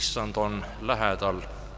Issand on lähedal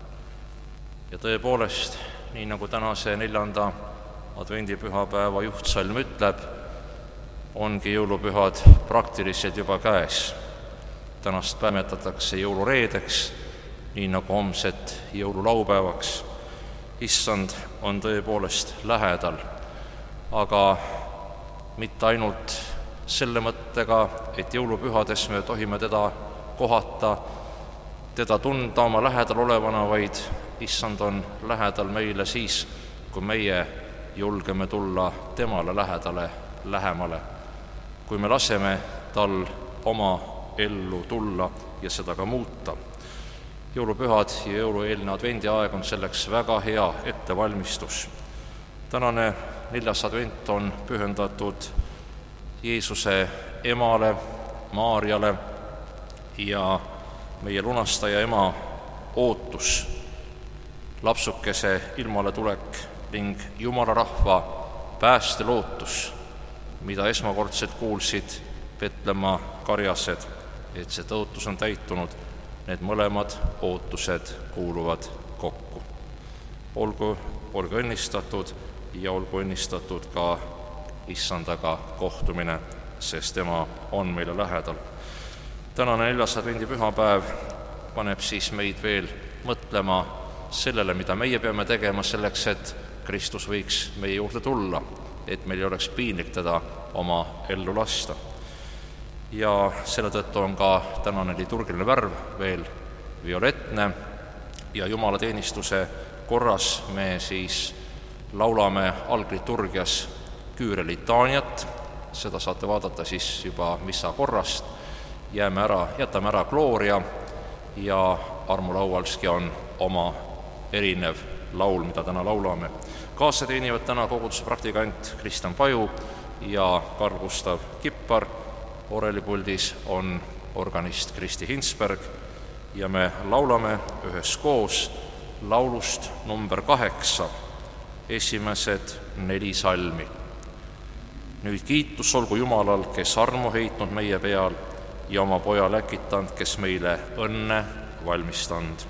ja tõepoolest, nii nagu tänase 4. advendipühapäeva juhtsalm ütleb, ongi jõulupühad praktiliselt juba käes. Tänast päevatatakse jõulureedeks, nii nagu homset jõululaupäevaks. Issand on tõepoolest lähedal, aga mitte ainult selle mõttega, et jõulupühades me tohime teda kohata, teda tunda oma lähedal olevana, vaid Issand on lähedal meile siis, kui meie julgeme tulla temale lähemale, kui me laseme tal oma ellu tulla ja seda ka muuta. Jõulupühad ja jõulueelne advendiaeg on selleks väga hea ettevalmistus. Tänane 4. advent on pühendatud Jeesuse emale, Maarjale, ja meie lunastaja ema ootus, lapsukese ilmaletulek ning Jumala rahva päästelootus, mida esmakordselt kuulsid Petlemma karjased, et see tõotus on täitunud, need mõlemad ootused kuuluvad kokku. Olgu õnnistatud ja olgu õnnistatud ka Issandaga kohtumine, sest tema on meile lähedal. Tänane 4. advendipühapäev paneb siis meid veel mõtlema sellele, mida meie peame tegema selleks, et Kristus võiks meie juurde tulla, et meil ei oleks piinlik teda oma ellu lasta. Ja selle tõttu on ka tänane liturgiline värv veel violettne ja jumalateenistuse korras me siis laulame algliturgias Küüre litaaniat, seda saate vaadata siis juba missa korrast, jätame ära Glooria ja armulaualski on oma erinev laul, mida täna laulame. Kaasa teenivad täna koguduse praktikant Kristjan Paju ja Karl Gustav Kippar, orelipuldis on organist Kristi Hinsberg ja me laulame üheskoos laulust number 8, esimesed 4 salmi. Nüüd kiitus olgu Jumalal, kes armu heitnud meie peal ja oma poja läkitanud, kes meile õnne valmistanud.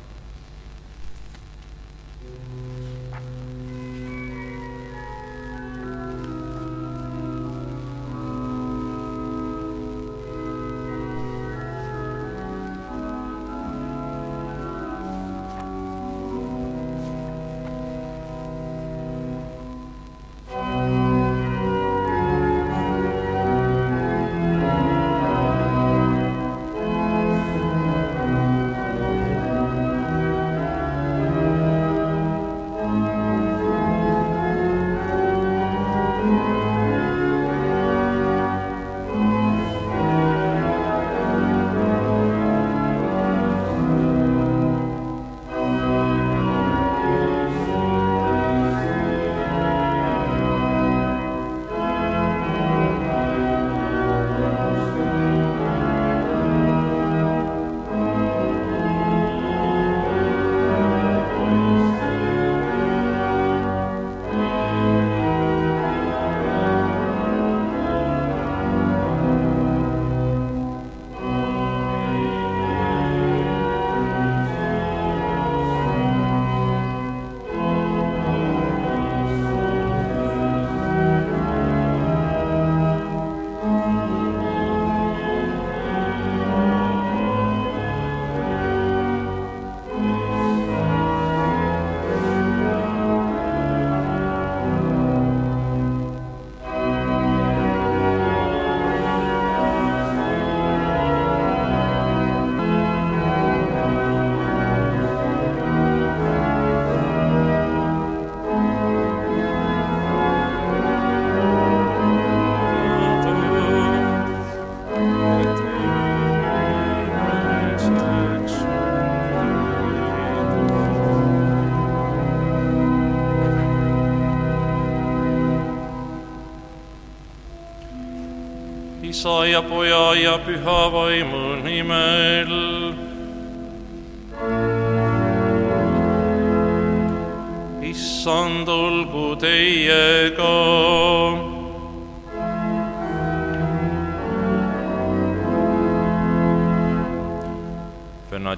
Isa ja Poja ja Püha Vaimu nimel. Issand olgu teiega.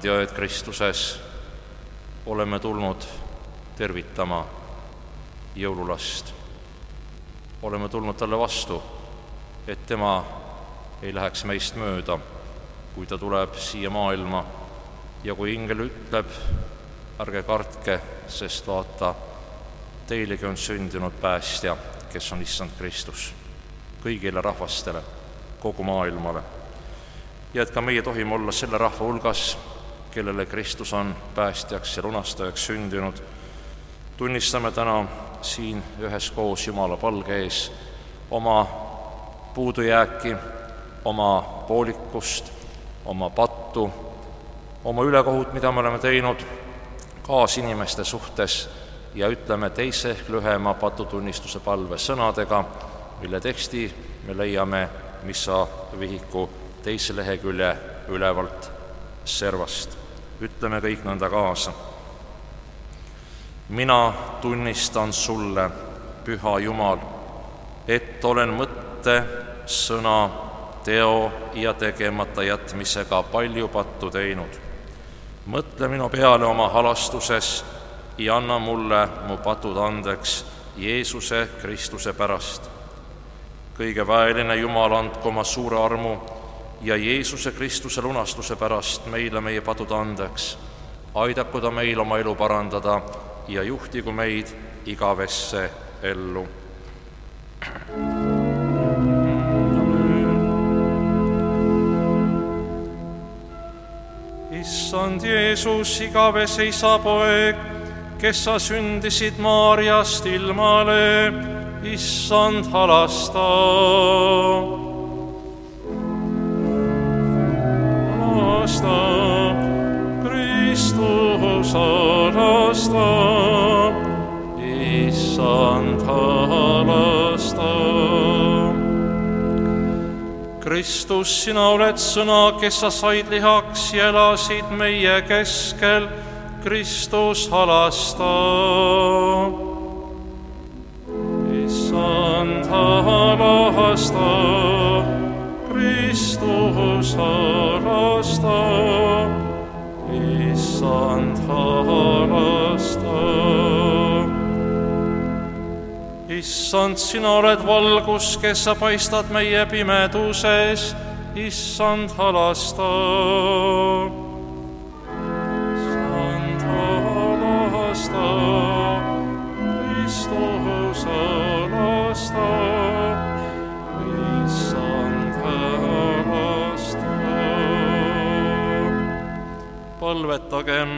vennad ja õed Kristuses, oleme tulnud tervitama jõululast. Oleme tulnud talle vastu, et tema ei läheks meist mööda, kui ta tuleb siia maailma ja kui ingel ütleb, ärge kartke, sest vaata, teilegi on sündinud päästja, kes on Issand Kristus, kõigile rahvastele, kogu maailmale. Ja et ka meie tohime olla selle rahva hulgas, kellele Kristus on päästjaks ja lunastajaks sündinud. Tunnistame täna siin üheskoos Jumala palge ees oma puudujääki, oma poolikust, oma pattu, oma ülekohut, mida me oleme teinud kaasinimeste suhtes, ja ütleme teise ehk lühema patutunnistuse palve sõnadega, mille teksti me leiame missa vihiku teise lehekülje ülevalt servast. Ütleme kõik nõnda kaasa. Mina tunnistan sulle, püha Jumal, et olen mõtte, sõna, teo ja tegemata jätmisega palju pattu teinud. Mõtle minu peale oma halastuses ja anna mulle mu patud andeks Jeesuse Kristuse pärast. Kõige väeline Jumal, andku oma suure armu ja Jeesuse Kristuse lunastuse pärast meile meie patud andeks. Aidaku ta meil oma elu parandada ja juhtigu meid igavesse ellu. Issand Jeesus, igavese isa poeg, kes sa sündisid Maarjast ilmale, Issand, halasta. Halasta, Kristus, halasta, Issand, halasta. Kristus, sina oled sõna, kes sa said lihaks ja elasid meie keskel, Kristus, halasta. Issand, halasta, Kristus, halasta, Issand, halasta. Issand, sina oled valgus, kes sa paistad meie pimeduses, Issand, halasta. Issand, halasta, Kristus, halasta, Issand, halasta. Palvetagem.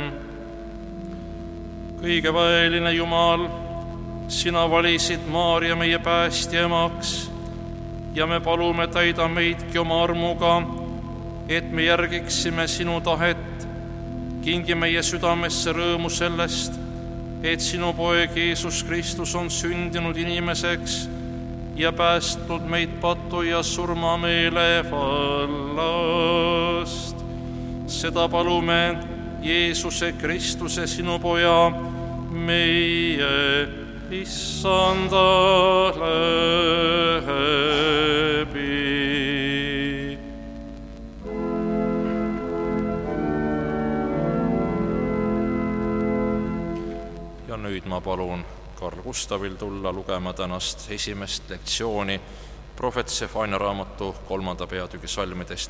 Kõige väeline Jumal, sina valisid Maarja meie päästja emaks ja me palume, täida meidki oma armuga, et me järgiksime sinu tahet. Kingi meie südamesse rõõmu sellest, et sinu poeg Jeesus Kristus on sündinud inimeseks ja päästnud meid patu ja surmameele vallast. Seda palume Jeesuse Kristuse, sinu poja, meie Issanda läbi. Ja nüüd ma palun Karl Gustavil tulla lugema tänast esimest lektsiooni prohvet Sefania raamatu 3. peatüki salmidest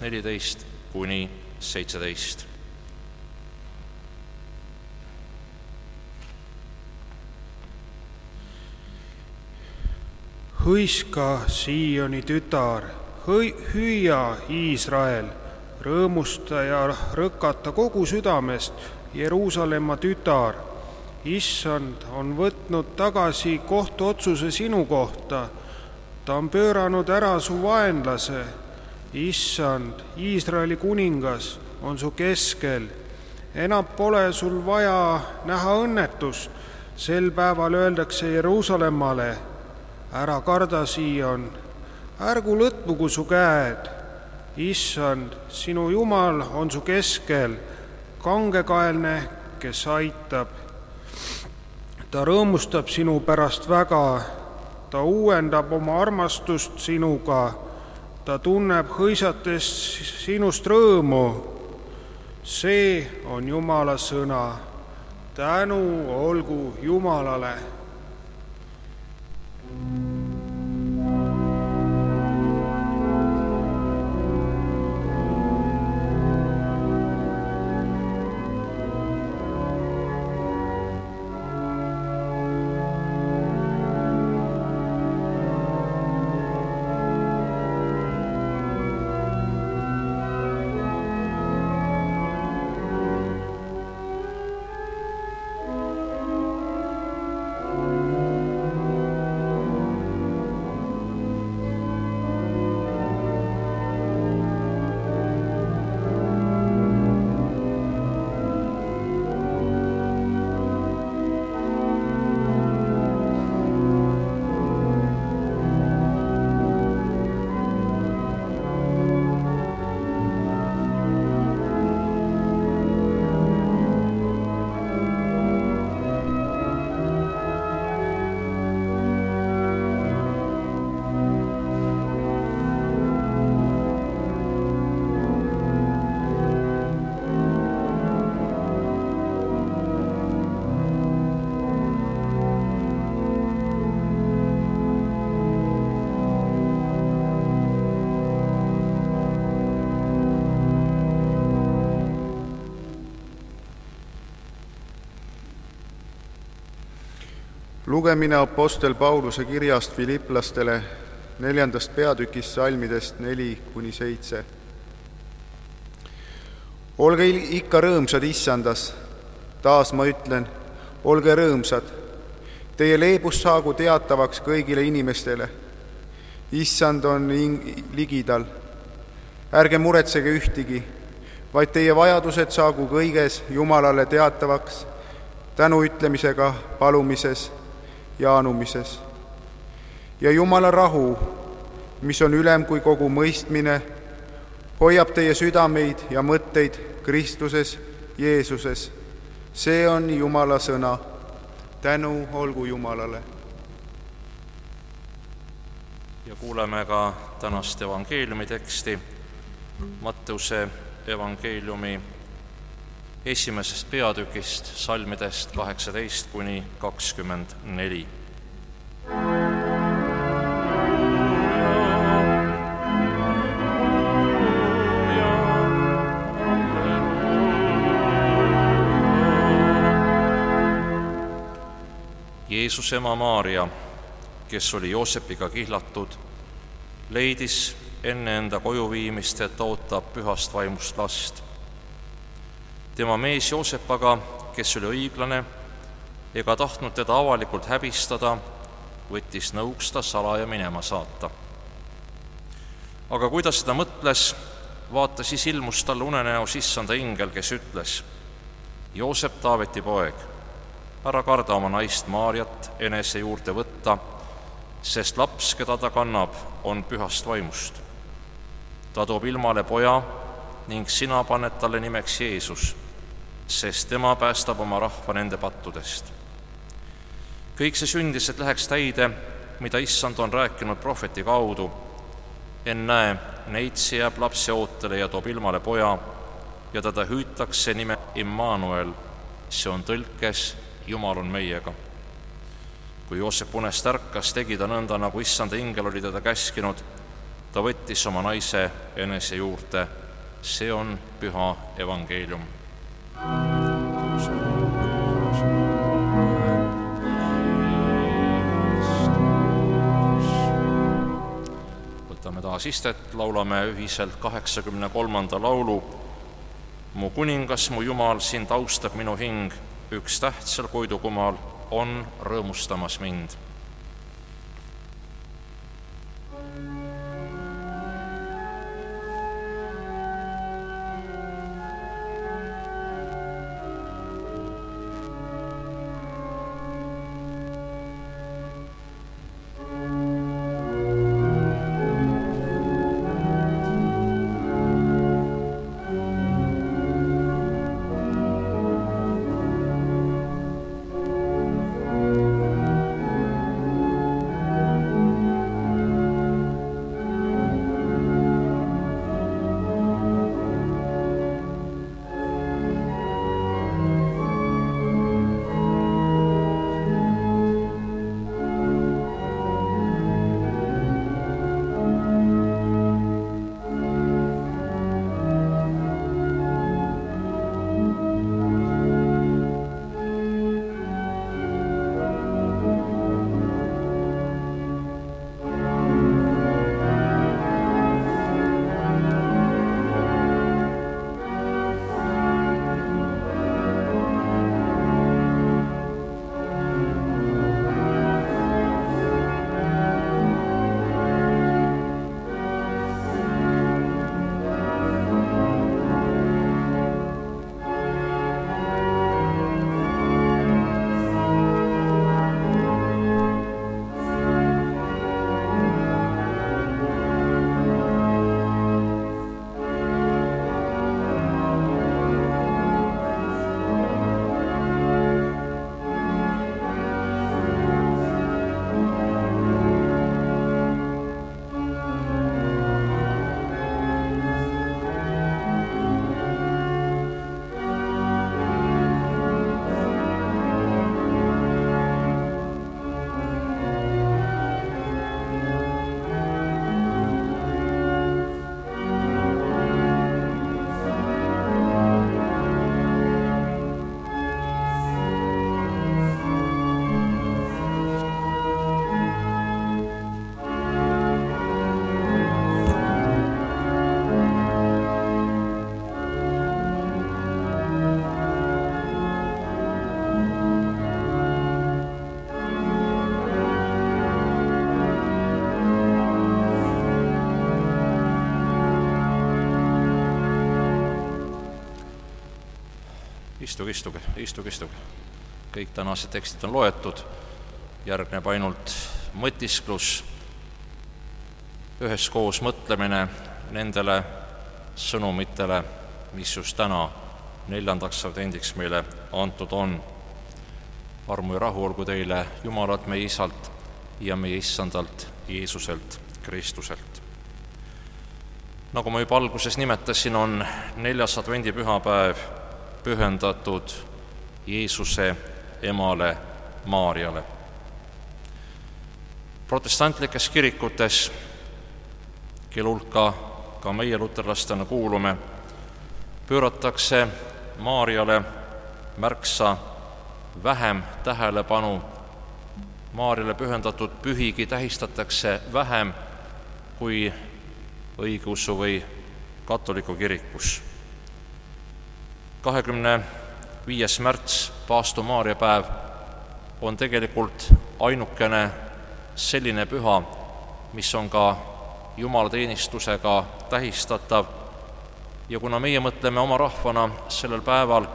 14–17. Hõiska, Sioni tütar, hüüa, Iisrael, rõõmusta ja rõkata kogu südamest, Jeruusalemma tütar. Issand on võtnud tagasi kohtuotsuse sinu kohta, ta on pööranud ära su vaenlase. Issand, Iisraeli kuningas, on su keskel. Enam pole sul vaja näha õnnetust, sel päeval öeldakse Jeruusalemmale, ära karda, Sion, ärgu lõtvugu su käed. Issand, sinu Jumal on su keskel, kangekaelne, kes aitab. Ta rõõmustab sinu pärast väga, ta uuendab oma armastust sinuga, ta tunneb hõisates sinust rõõmu. See on Jumala sõna. Tänu olgu Jumalale. Lugemine Apostel Pauluse kirjast Filiplastele 4. peatükist salmidest 4-7. Olge ikka rõõmsad Issandas, taas ma ütlen, olge rõõmsad. Teie leebus saagu teatavaks kõigile inimestele. Issand on ligidal. Ärge muretsege ühtigi, vaid teie vajadused saagu kõiges Jumalale teatavaks tänu ütlemisega palumises ja anumises. Ja Jumala rahu, mis on ülem kui kogu mõistmine, hoiab teie südameid ja mõtteid Kristuses Jeesuses. See on Jumala sõna. Tänu olgu Jumalale. Ja kuuleme ka tänast evangeeliumi teksti, Matteuse evangeeliumi 1. peatükist salmidest 18-24. Jeesuse ema Maaria, kes oli Joosepiga kihlatud, leidis enne enda koju viimist, et ootab pühast vaimust last. Tema mees Joosep aga, kes oli õiglane ega tahtnud teda avalikult häbistada, võttis nõuks ta salaja minema saata. Aga kui ta seda mõtles, vaata, siis ilmus talle unenäos Issanda ingel, kes ütles: Joosep, Taaveti poeg, ära karda oma naist Maariat enese juurde võtta, sest laps, keda ta kannab, on pühast vaimust. Ta toob ilmale poja ning sina paned talle nimeks Jeesus, sest tema päästab oma rahva nende pattudest. Kõik see sündis, et läheks täide, mida Issand on rääkinud prohveti kaudu. Ennäe, neitsi jääb lapse ootele ja toob ilmale poja ja teda hüütakse nime Immanuel, see on tõlkes Jumal on meiega. Kui Joosep unest ärkas, tegi ta nõnda, nagu Issanda ingel oli teda käskinud. Ta võttis oma naise enese juurde. See on püha evangeelium. Võtame taas istet, laulame ühiselt 83. laulu. Mu kuningas, mu Jumal, sind austab minu hing, üks tähtsal koidukumal on rõõmustamas mind. Istuge. Kõik tänased tekstid on loetud, järgneb ainult mõtisklus, üheskoos mõtlemine nendele sõnumitele, mis just täna 4. advendiks meile antud on. Armu ja rahu olgu teile Jumalalt meie Isalt ja meie Issandalt Jeesuselt Kristuselt. Nagu ma juba alguses nimetasin, on 4. advendipühapäev pühendatud Jeesuse emale Maarjale. Protestantlikes kirikutes, kelle hulka ka meie luterlastena kuulume, pööratakse Maarjale märksa vähem tähelepanu. Maarjale pühendatud pühigi tähistatakse vähem kui õigeusu või katoliku kirikus. 25. märts, Paastu Maarja päev, on tegelikult ainukene selline püha, mis on ka jumalateenistusega tähistatav. Ja kuna meie mõtleme oma rahvana sellel päeval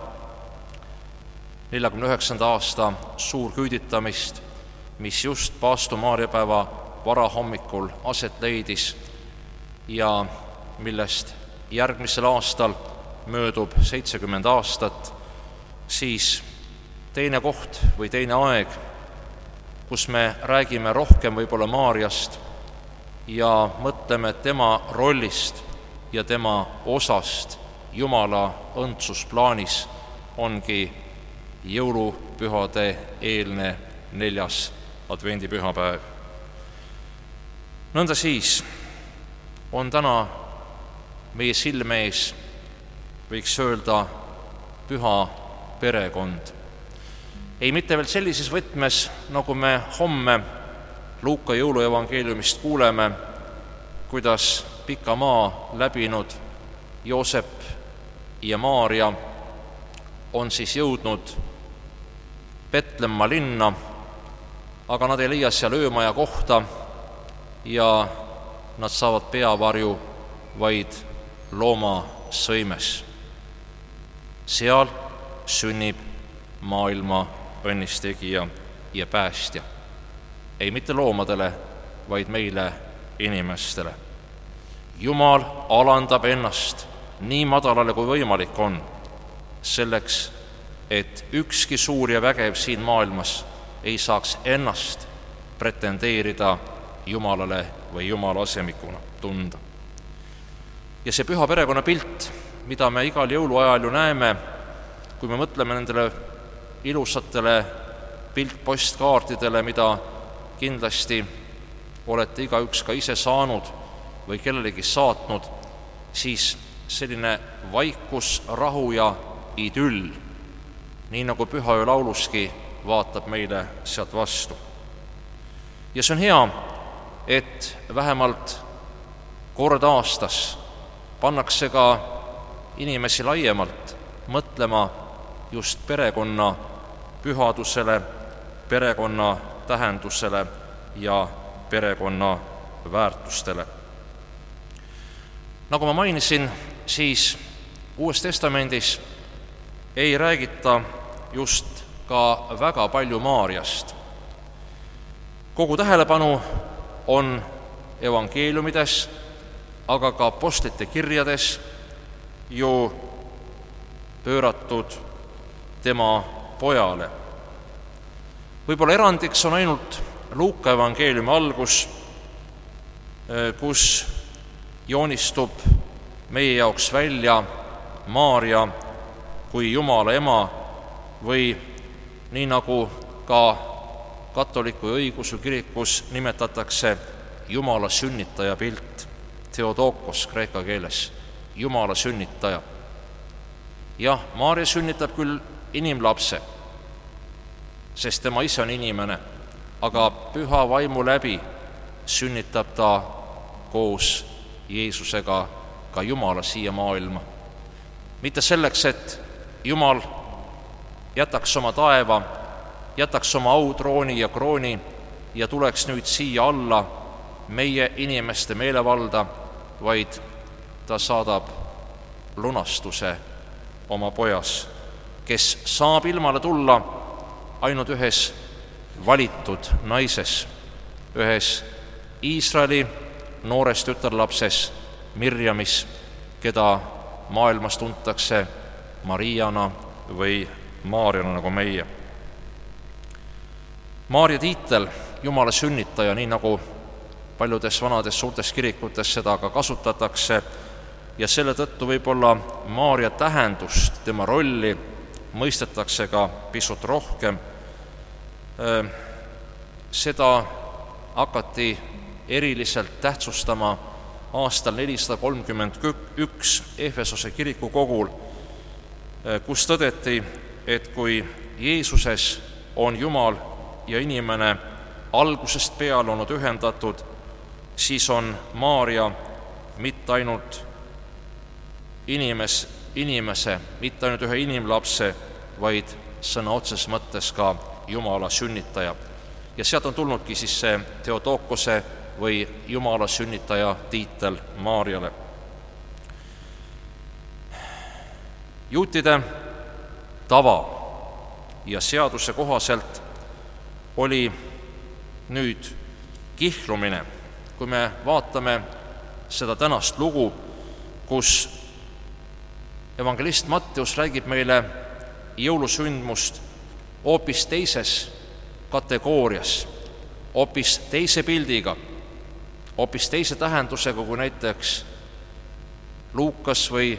49. aasta suurküüditamist, mis just Paastu Maarja päeva varahommikul aset leidis ja millest järgmisel aastal möödub 70 aastat, siis teine koht või teine aeg, kus me räägime rohkem võib-olla Maarjast ja mõtleme tema rollist ja tema osast Jumala õndsusplaanis, ongi jõulupühade eelne 4. advendipühapäev. Nõnda siis on täna meie silme ees, võiks öelda, püha perekond. Ei mitte veel sellises võtmes, nagu me homme Luuka jõuluevangeeliumist kuuleme, kuidas pika maa läbinud Joosep ja Maarja on siis jõudnud Petlemma linna, aga nad ei leia seal öömaja kohta ja nad saavad peavarju vaid loomasõimes. Seal sünnib maailma õnnistegija ja päästja. Ei mitte loomadele, vaid meile, inimestele. Jumal alandab ennast nii madalale, kui võimalik on, selleks, et ükski suur ja vägev siin maailmas ei saaks ennast pretendeerida Jumalale või Jumala asemikuna tunda. Ja see püha perekonna pilt, mida me igal jõuluajal ju näeme, kui me mõtleme nendele ilusatele piltpostkaartidele, mida kindlasti olete igaüks ka ise saanud või kellelegi saatnud, siis selline vaikus, rahu ja idüll, nii nagu pühaöö lauluski, vaatab meile sealt vastu. Ja see on hea, et vähemalt kord aastas pannakse ka inimesi laiemalt mõtlema just perekonna pühadusele, perekonna tähendusele ja perekonna väärtustele. Nagu ma mainisin, siis Uues Testamendis ei räägita just ka väga palju Maarjast. Kogu tähelepanu on evangeeliumides, aga ka apostlite kirjades ju pööratud tema pojale. Võib-olla erandiks on ainult Luuka evangeeliumi algus, kus joonistub meie jaoks välja Maarja kui Jumala ema või nii nagu ka katoliku ja õigeusu kirikus nimetatakse Jumala sünnitaja pilt, Theotokos kreeka keeles, Jumala sünnitaja. Jah, Maarja sünnitab küll inimlapse, sest tema ise on inimene, aga püha vaimu läbi sünnitab ta koos Jeesusega ka Jumala siia maailma. Mitte selleks, et Jumal jätaks oma taeva, jätaks oma autrooni ja krooni ja tuleks nüüd siia alla meie inimeste meelevalda, vaid ta saadab lunastuse oma pojas, kes saab ilmale tulla ainult ühes valitud naises, ühes Iisraeli noores tütarlapses Mirjamis, keda maailmas tuntakse Mariana või Maarjana nagu meie. Maarja tiitel, Jumala sünnitaja, nii nagu paljudes vanades suurtes kirikutes seda ka kasutatakse, ja selle tõttu võib-olla Maarja tähendust, tema rolli mõistetakse ka pisut rohkem. Seda hakati eriliselt tähtsustama aastal 431 Efesose kirikukogul, kus tõdeti, et kui Jeesuses on Jumal ja inimene algusest peale olnud ühendatud, siis on Maarja mitte ainult inimese, mitte ainult ühe inimlapse, vaid sõna otseses mõttes ka Jumala sünnitaja. Ja sealt on tulnudki siis see Theotokose või Jumala sünnitaja tiitel Maarjale. Juutide tava ja seaduse kohaselt oli nüüd kihlumine, kui me vaatame seda tänast lugu, kus evangelist Matteus räägib meile jõulusündmust hoopis teises kategoorias, hoopis teise pildiga, hoopis teise tähendusega kui näiteks Luukas või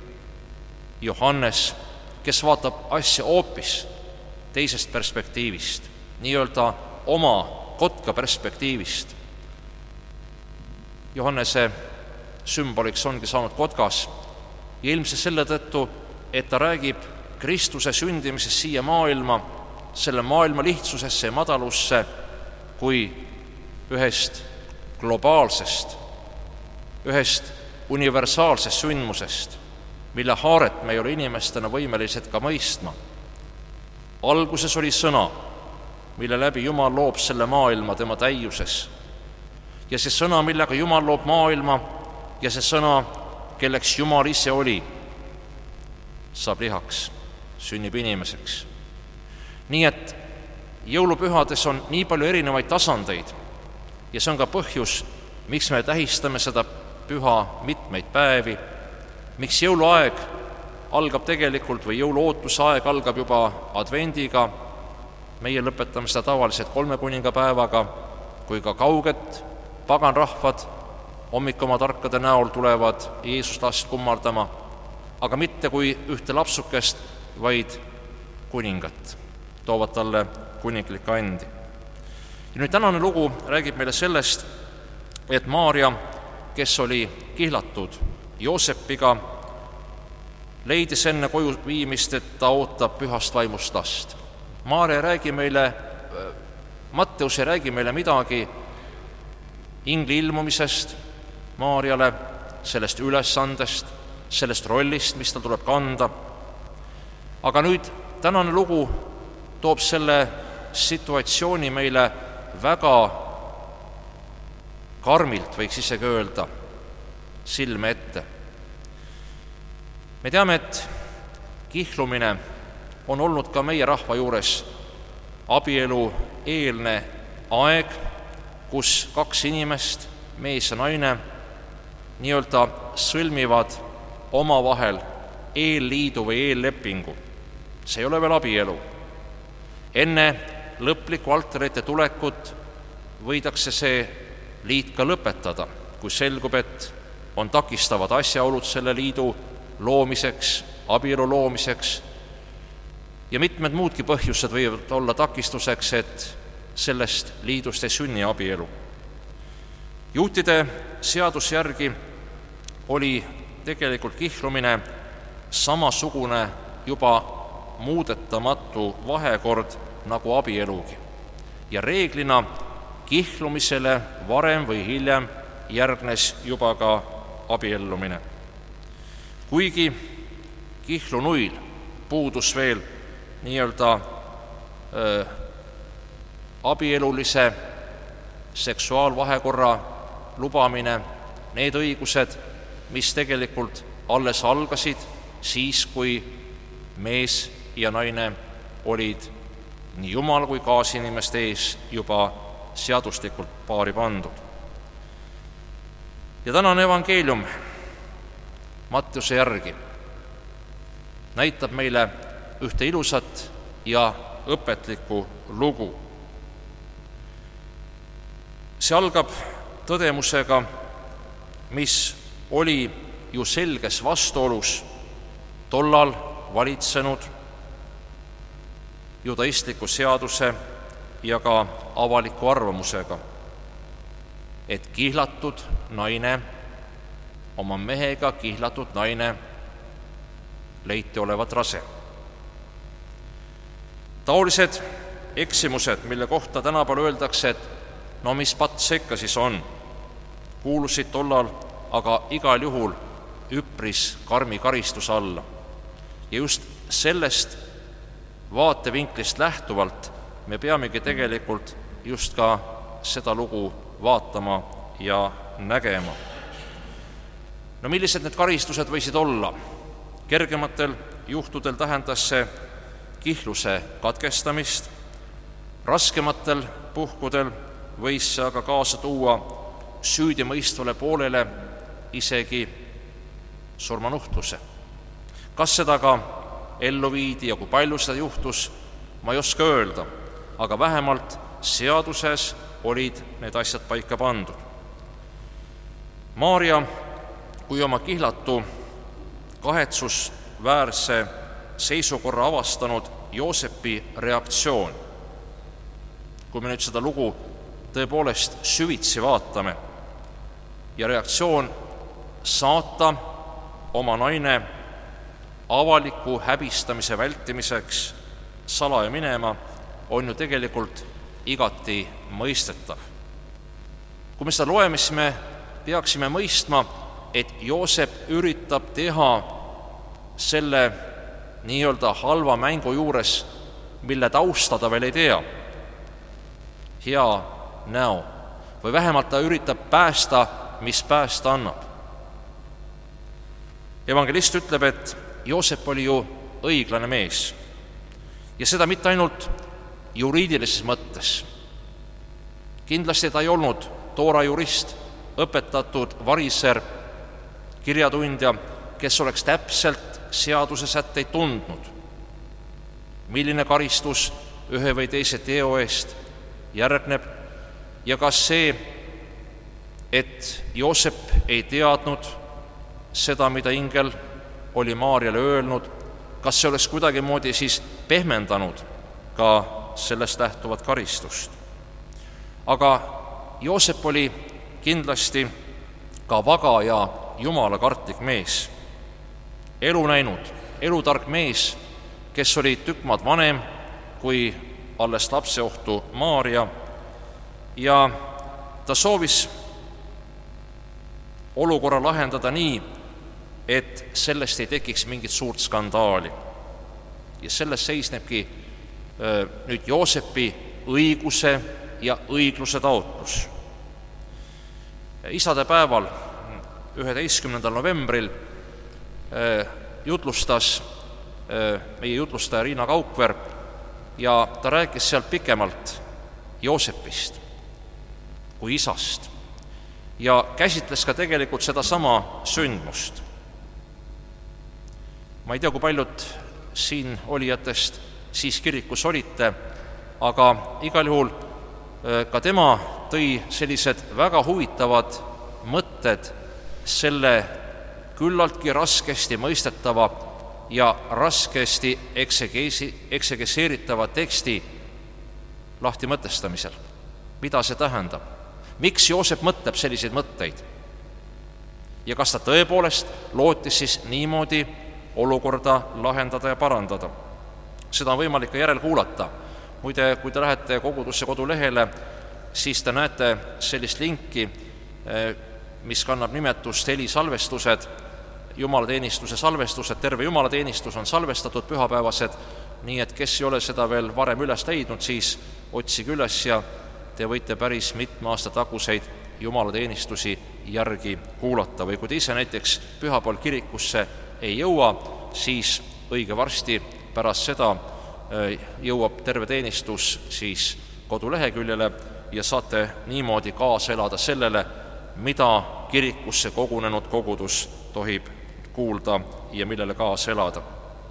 Johannes, kes vaatab asja hoopis teisest perspektiivist, nii-öelda oma kotka perspektiivist. Johannese sümboliks ongi saanud kotkas ja ilmselt selle tõttu, et ta räägib Kristuse sündimisest siia maailma, selle maailma lihtsusesse ja madalusse kui ühest globaalsest, ühest universaalsest sündmusest, mille haaret me ei ole inimestena võimelised ka mõistma. Alguses oli sõna, mille läbi Jumal loob selle maailma tema täiuses. Ja see sõna, millega Jumal loob maailma, ja see sõna, kelleks Jumal ise oli, saab lihaks, sünnib inimeseks. Nii et jõulupühades on nii palju erinevaid tasandeid ja see on ka põhjus, miks me tähistame seda püha mitmeid päevi, miks jõuluaeg algab tegelikult või jõuluootuse aeg algab juba advendiga, meie lõpetame seda tavaliselt 3 kuningapäevaga, kui ka kauged paganrahvad hommikuma tarkade näol tulevad Jeesust last kummardama, aga mitte kui ühte lapsukest, vaid kuningat, toovad talle kuninglik andi. Ja nüüd tänane lugu räägib meile sellest, et Maarja, kes oli kihlatud Joosepiga, leidis enne koju viimist, et ta ootab pühast vaimust last. Matteus ei räägi meile midagi ingli ilmumisest Maarjale, sellest ülesandest, sellest rollist, mis tal tuleb kanda. Aga nüüd tänane lugu toob selle situatsiooni meile väga karmilt, võiks isegi öelda, silme ette. Me teame, et kihlumine on olnud ka meie rahva juures abielu eelne aeg, kus 2 inimest, mees ja naine, nii-öelda sõlmivad omavahel eelliidu või eellepingu. See ei ole veel abielu. Enne lõplikku altarite tulekut võidakse see liit ka lõpetada, kui selgub, et on takistavad asjaolud selle liidu loomiseks, abielu loomiseks ja mitmed muudki põhjused võivad olla takistuseks, et sellest liidust ei sünni abielu. Juutide seaduse järgi oli tegelikult kihlumine samasugune juba muudetamatu vahekord nagu abielugi. Ja reeglina kihlumisele varem või hiljem järgnes juba ka abiellumine. Kuigi kihlunuil puudus veel nii-öelda abielulise seksuaalvahekorra lubamine, need õigused, mis tegelikult alles algasid siis, kui mees ja naine olid nii Jumal kui kaasinimeste ees juba seaduslikult paari pandud. Ja tänane evangeelium Mattiuse järgi näitab meile ühte ilusat ja õpetlikku lugu. See algab tõdemusega, mis oli ju selges vastuolus tollal valitsenud judaistliku seaduse ja ka avaliku arvamusega, et kihlatud naine, oma mehega kihlatud naine leiti olevat rase. Taolised eksimused, mille kohta tänapäeval öeldakse, et no mis patt see ikka siis on, kuulusid tollal aga igal juhul üpris karmi karistuse alla. Ja just sellest vaatevinklist lähtuvalt me peamegi tegelikult just ka seda lugu vaatama ja nägema. No millised need karistused võisid olla? Kergematel juhtudel tähendas see kihluse katkestamist, raskematel puhkudel võis see aga kaasa tuua süüdimõistvale poolele isegi surmanuhtluse. Kas seda ka ellu viidi ja kui palju seda juhtus, ma ei oska öelda, aga vähemalt seaduses olid need asjad paika pandud. Maarja kui oma kihlatu kahetsusväärse seisukorra avastanud Joosepi reaktsioon, kui me nüüd seda lugu tõepoolest süvitsi vaatame, ja reaktsioon saata oma naine avaliku häbistamise vältimiseks salaja minema, on ju tegelikult igati mõistetav. Kui me seda loeme, siis me peaksime mõistma, et Joosep üritab teha selle nii-öelda halva mängu juures, mille tausta ta veel ei tea, hea näo. Või vähemalt ta üritab päästa, mis päästa annab. Evangelist ütleb, et Joosep oli ju õiglane mees. Ja seda mitte ainult juriidilises mõttes. Kindlasti ta ei olnud toora jurist, õpetatud variser, kirjatundja, kes oleks täpselt seaduse sätteid tundnud. Milline karistus ühe või teise teo eest järgneb ja kas see, et Joosep ei teadnud seda, mida ingel oli Maarjale öelnud, kas see oleks kuidagimoodi siis pehmendanud ka sellest lähtuvat karistust. Aga Joosep oli kindlasti ka vaga ja jumalakartlik mees, elu näinud, elutark mees, kes oli tükk maad vanem kui alles lapseohtu Maarja, ja ta soovis olukorra lahendada nii, et sellest ei tekiks mingit suurt skandaali. Ja selles seisnebki nüüd Joosepi õiguse ja õigluse taotlus. Isadepäeval 11. novembril jutlustas meie jutlustaja Riina Kaukver ja ta rääkis sealt pikemalt Joosepist kui isast ja käsitles ka tegelikult sedasama sündmust. Ma ei tea, kui paljud siin olijatest siis kirikus olite, aga igal juhul ka tema tõi sellised väga huvitavad mõtted selle küllaltki raskesti mõistetava ja raskesti eksegeseeritava teksti lahti mõtestamisel. Mida see tähendab? Miks Joosep mõtleb selliseid mõtteid? Ja kas ta tõepoolest lootis siis niimoodi olukorda lahendada ja parandada? Seda on võimalik ka järel kuulata. Muide, kui te lähete kogudusse kodulehele, siis te näete sellist linki, mis kannab nimetust helisalvestused, jumalateenistuse salvestused, terve jumalateenistus on salvestatud pühapäevased, nii et kes ei ole seda veel varem üles leidnud, siis otsige üles ja te võite päris mitme aasta taguseid jumalateenistusi järgi kuulata. Või kui te ise näiteks pühapäeval kirikusse ei jõua, siis õige varsti pärast seda jõuab terve teenistus siis koduleheküljele ja saate niimoodi kaasa elada sellele, mida kirikusse kogunenud kogudus tohib kuulda ja millele kaasa elada.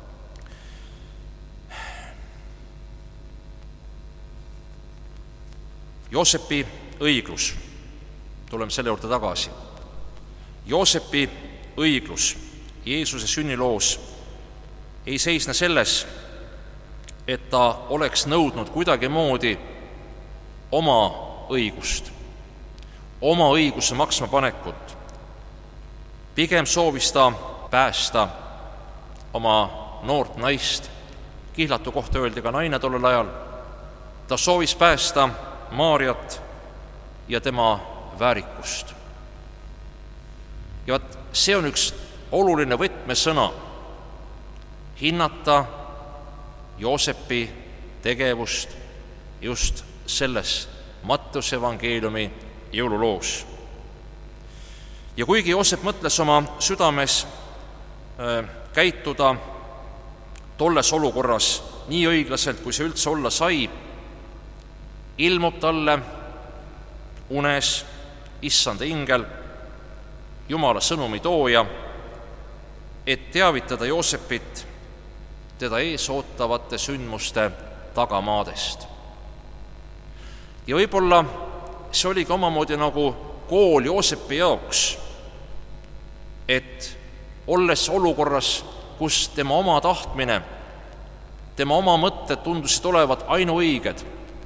Joosepi õiglus. Tuleme selle juurde tagasi. Joosepi õiglus Jeesuse sünniloos ei seisne selles, et ta oleks nõudnud kuidagimoodi oma õigust, oma õiguse maksmapanekut. Pigem soovis ta päästa oma noort naist, kihlatu kohta öeldi ka naine tollel ajal. Ta soovis päästa Maarjat ja tema väärikust. Ja see on üks oluline võtmesõna, hinnata Joosepi tegevust just selles Matteuse evangeeliumi jõululoos. Ja kuigi Joosep mõtles oma südames käituda tolles olukorras nii õiglaselt, kui see üldse olla sai, ilmub talle unes issanda ingel, Jumala sõnumi tooja, et teavitada Joosepit teda ees ootavate sündmuste tagamaadest. Ja võib-olla see oligi omamoodi nagu kool Joosepi jaoks, et olles olukorras, kus tema oma tahtmine, tema oma mõtted tundusid olevat ainuõiged,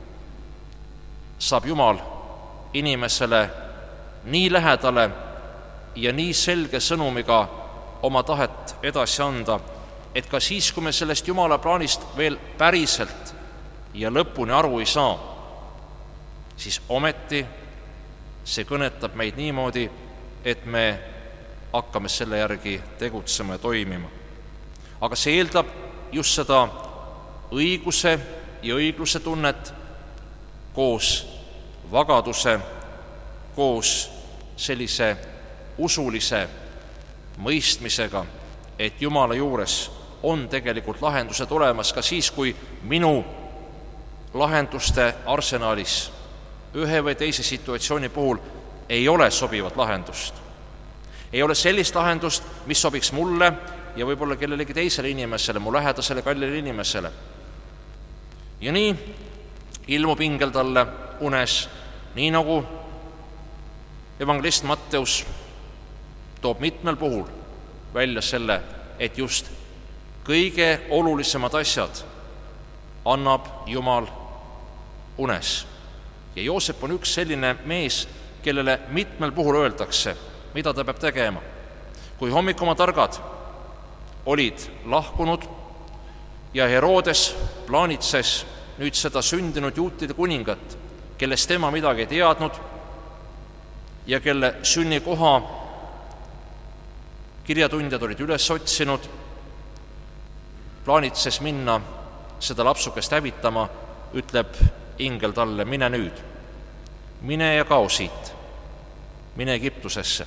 saab Jumal inimesele nii lähedale ja nii selge sõnumiga oma tahet edasi anda, et ka siis, kui me sellest Jumala plaanist veel päriselt ja lõpuni aru ei saa, siis ometi see kõnetab meid niimoodi, et me hakkame selle järgi tegutsema ja toimima. Aga see eeldab just seda õiguse ja õigluse tunnet koos vagaduse, koos sellise usulise mõistmisega, et Jumala juures on tegelikult lahendused olemas ka siis, kui minu lahenduste arsenalis ühe või teise situatsiooni puhul ei ole sobivat lahendust. Ei ole sellist lahendust, mis sobiks mulle ja võib-olla kellelegi teisele inimesele, mu lähedasele kallile inimesele. Ja nii ilmub ingel talle unes, nii nagu evangelist Matteus toob mitmel puhul välja selle, et just kõige olulisemad asjad annab Jumal unes. Ja Joosep on üks selline mees, kellele mitmel puhul öeldakse, mida ta peab tegema. Kui hommikumatargad olid lahkunud ja Herodes plaanitses nüüd seda sündinud juutide kuningat, kellest tema midagi ei teadnud ja kelle sünnikoha kirjatundjad olid üles otsinud, plaanitses minna seda lapsukest hävitama, ütleb ingel talle, mine nüüd, mine ja kao siit, mine Egiptusesse.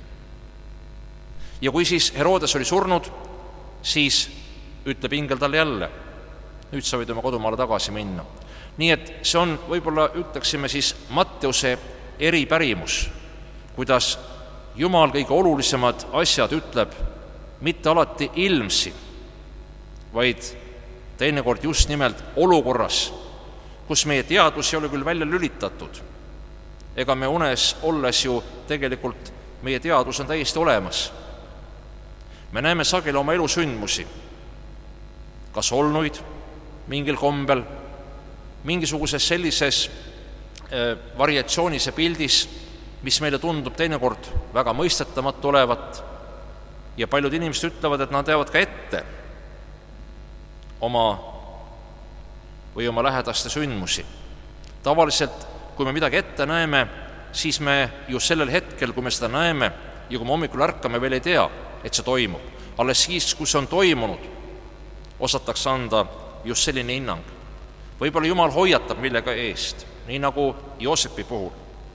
Ja kui siis Herodes oli surnud, siis ütleb ingel talle jälle, nüüd sa võid oma kodumaale tagasi minna. Nii et see on, võib-olla ütleksime siis Matteuse eripärimus, kuidas Jumal kõige olulisemad asjad ütleb mitte alati ilmsi, vaid teinekord just nimelt olukorras, kus meie teadvus ei ole küll välja lülitatud. Ega me unes olles ju tegelikult meie teadvus on täiesti olemas. Me näeme sageli oma elusündmusi, kas olnuid mingil kombel, mingisuguses sellises variatsioonis ja pildis, mis meile tundub teinekord väga mõistetamatu olevat ja paljud inimesed ütlevad, et nad teavad ka ette oma või oma lähedaste sündmusi. Tavaliselt, kui me midagi ette näeme, siis me ju sellel hetkel, kui me seda näeme ja kui me hommikul ärkame, veel ei tea, et see toimub. Alles siis, kui see on toimunud, osatakse anda just selline hinnang. Võib-olla Jumal hoiatab millega eest, nii nagu Joosepi puhul.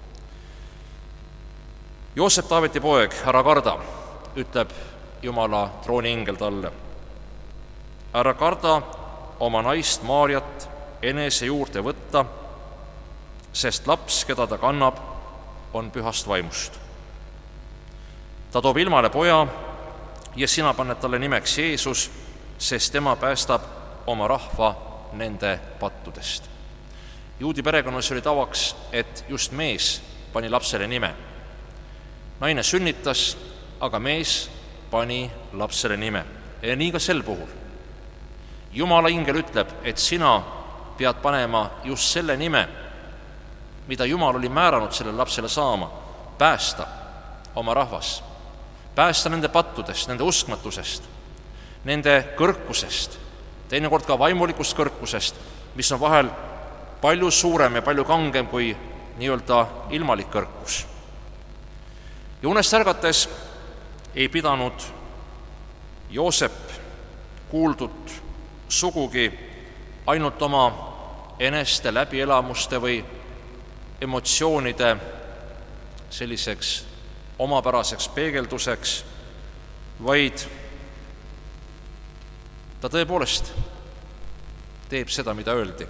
Joosep, Taaveti poeg, ära karda, ütleb Jumala trooni ingel talle. ära karda oma naist Maarjat enese juurde võtta, sest laps, keda ta kannab, on pühast vaimust. Ta toob ilmale poja ja sina paned talle nimeks Jeesus, sest tema päästab oma rahva nende pattudest. Juudi perekonnas oli tavaks, et just mees pani lapsele nime. Naine sünnitas, aga mees pani lapsele nime. Ja nii ka sel puhul. Jumala ingel ütleb, et sina pead panema just selle nime, mida Jumal oli määranud sellele lapsele saama, päästa oma rahvas, päästa nende pattudest, nende uskmatusest, nende kõrkusest, teinekord ka vaimulikust kõrkusest, mis on vahel palju suurem ja palju kangem kui nii-öelda ilmalik kõrkus. Ja unest ärgates ei pidanud Joosep kuuldut sugugi ainult oma eneste läbielamuste või emotsioonide selliseks omapäraseks peegelduseks, vaid ta tõepoolest teeb seda, mida öeldi.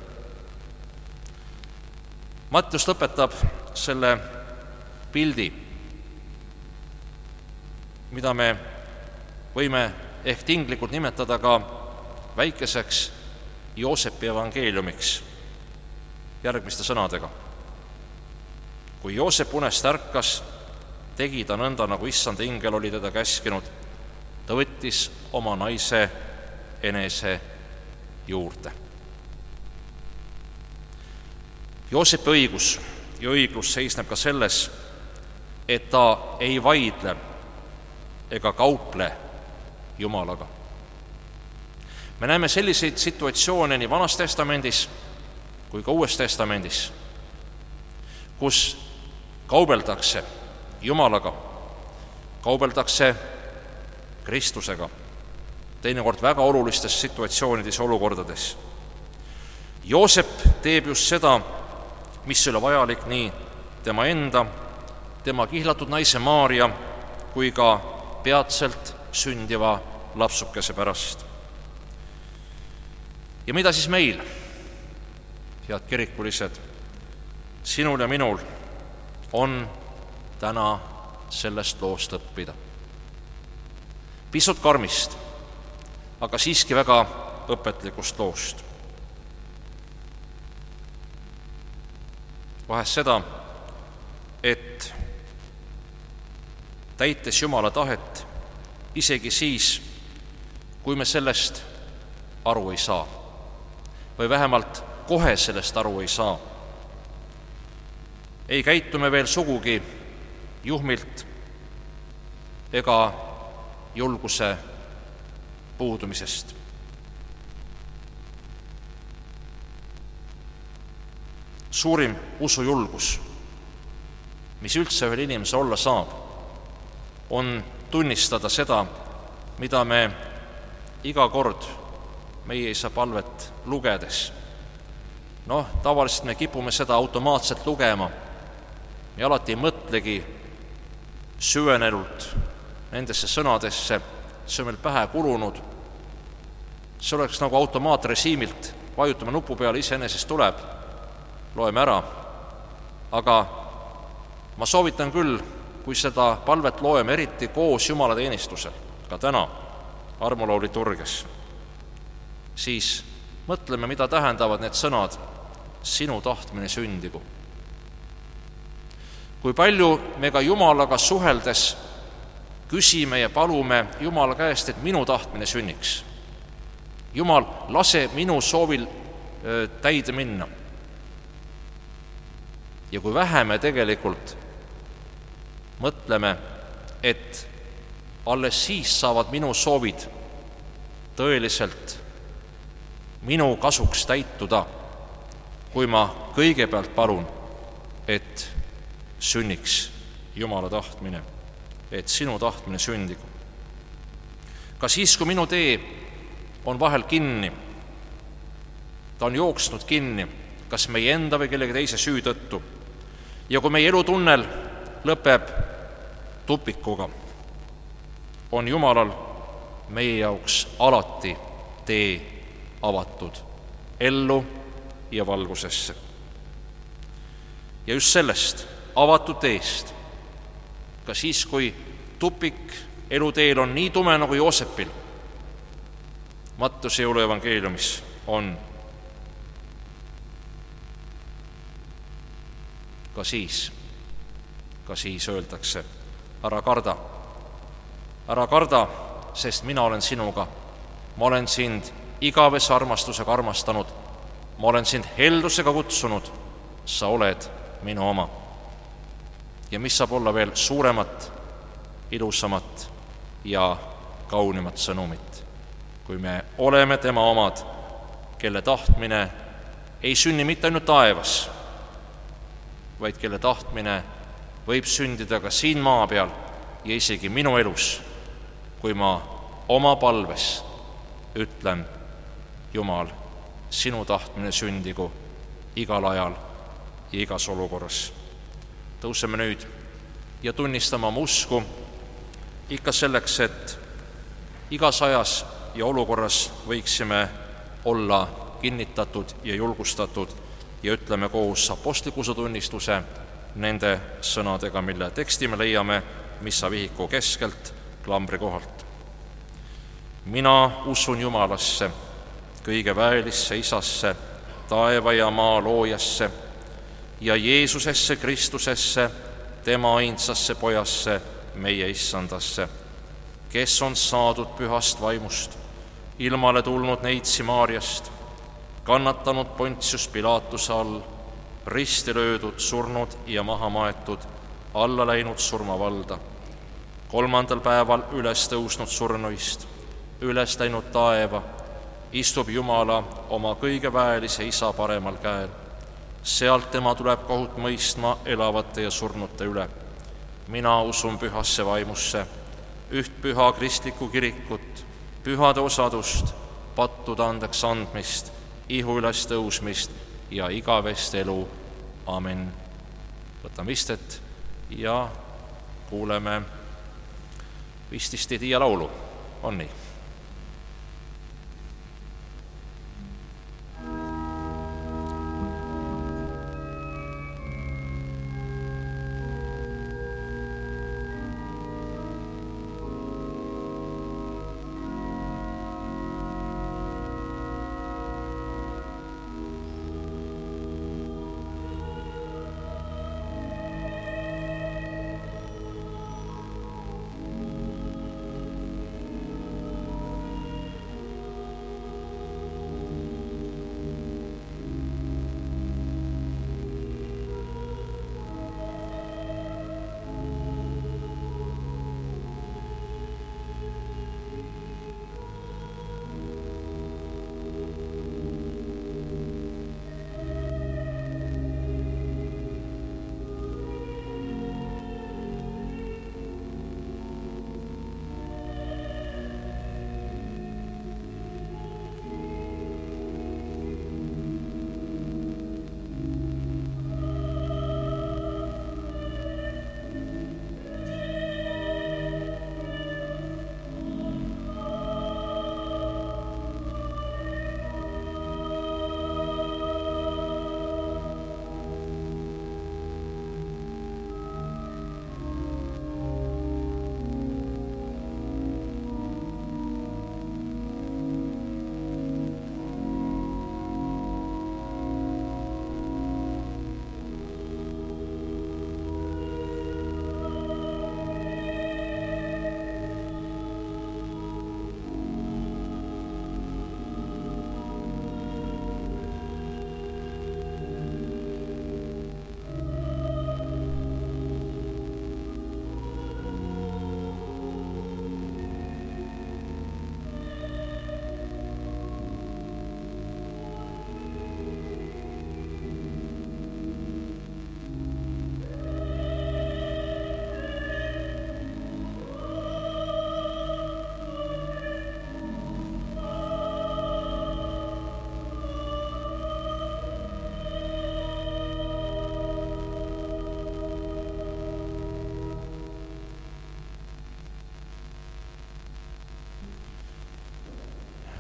Mattius lõpetab selle pildi, mida me võime ehk tinglikult nimetada ka väikeseks Joosepi evangeeliumiks järgmiste sõnadega. Kui Joosep unest ärkas, tegi ta nõnda, nagu issanda ingel oli teda käskinud. Ta võttis oma naise enese juurde. Joosepi õigus ja õiglus seisneb ka selles, et ta ei vaidle ega kauple Jumalaga. Me näeme selliseid situatsioone nii Vanas Testamendis kui ka Uues Testamendis, kus kaubeldakse Jumalaga, kaubeldakse Kristusega, teinekord väga olulistes situatsioonides ja olukordades. Joosep teeb just seda, mis oli vajalik nii tema enda, tema kihlatud naise Maarja kui ka peatselt sündiva lapsukese pärast. Ja mida siis meil, head kirikulised, sinul ja minul on täna sellest loost õppida? Pisut karmist, aga siiski väga õpetlikust loost. Vahest seda, et täites Jumala tahet, isegi siis, kui me sellest aru ei saa, või vähemalt kohe sellest aru ei saa, ei käitu me veel sugugi juhmilt ega julguse puudumisest. Suurim usujulgus, mis üldse ühel inimesel olla saab, on tunnistada seda, mida me iga kord meie isa palvet lugedes. Tavaliselt me kipume seda automaatselt lugema ja alati ei mõtlegi süvenenult nendesse sõnadesse, see on meil pähe kulunud. See oleks nagu automaatrežiimilt, vajutame nupu peale, iseenesest tuleb, loeme ära. Aga ma soovitan küll, kui seda palvet loeme, eriti koos Jumala teenistusel, ka täna armuloo liturgias, siis mõtleme, mida tähendavad need sõnad, sinu tahtmine sündigu. Kui palju me ka Jumalaga suheldes küsime ja palume Jumala käest, et minu tahtmine sünniks. Jumal, lase minu soovil täide minna. Ja kui vähe me tegelikult mõtleme, et alles siis saavad minu soovid tõeliselt minu kasuks täituda, kui ma kõigepealt palun, et sünniks Jumala tahtmine, et sinu tahtmine sündigu. Ka siis, kui minu tee on vahel kinni, ta on jooksnud kinni, kas meie enda või kellegi teise süü tõttu, ja kui meie elutunnel lõpeb tupikuga, on Jumalal meie jaoks alati tee avatud ellu ja valgusesse. Ja just sellest avatud teest, ka siis, kui tupik eluteel on nii tume nagu Joosepil, Mattuse jõuluevangeeliumis on, ka siis öeldakse, ära karda, sest mina olen sinuga. Ma olen sind igavese armastusega armastanud, ma olen sind heldusega kutsunud, sa oled minu oma. Ja mis saab olla veel suuremat, ilusamat ja kaunimat sõnumit, kui me oleme tema omad, kelle tahtmine ei sünni mitte ainult taevas, vaid kelle tahtmine võib sündida ka siin maa peal ja isegi minu elus, kui ma oma palves ütlen, Jumal, sinu tahtmine sündigu igal ajal ja igas olukorras. Tõuseme nüüd ja tunnistame oma usku ikka selleks, et igas ajas ja olukorras võiksime olla kinnitatud ja julgustatud ja ütleme koos apostlikkuse tunnistuse nende sõnadega, mille teksti me leiame missavihiku keskelt klambri kohalt. Mina usun Jumalasse, kõige väelisse Isasse, taeva ja maa loojasse ja Jeesusesse Kristusesse, tema ainsasse pojasse, meie issandasse, kes on saadud pühast vaimust, ilmale tulnud neitsi Maarjast, kannatanud Pontius Pilatuse all, risti löödud, surnud ja maha maetud, alla läinud surmavalda, 3. päeval üles tõusnud surnuist, üles läinud taeva, istub Jumala oma kõige väelise Isa paremal käel. Sealt tema tuleb kohut mõistma elavate ja surnute üle. Mina usun pühasse vaimusse, üht püha kristlikku kirikut, pühade osadust, pattude andeks andmist, ihu üles tõusmist ja igavest elu. Amen. Võtame istet ja kuuleme Vististi Tiia laulu. On nii?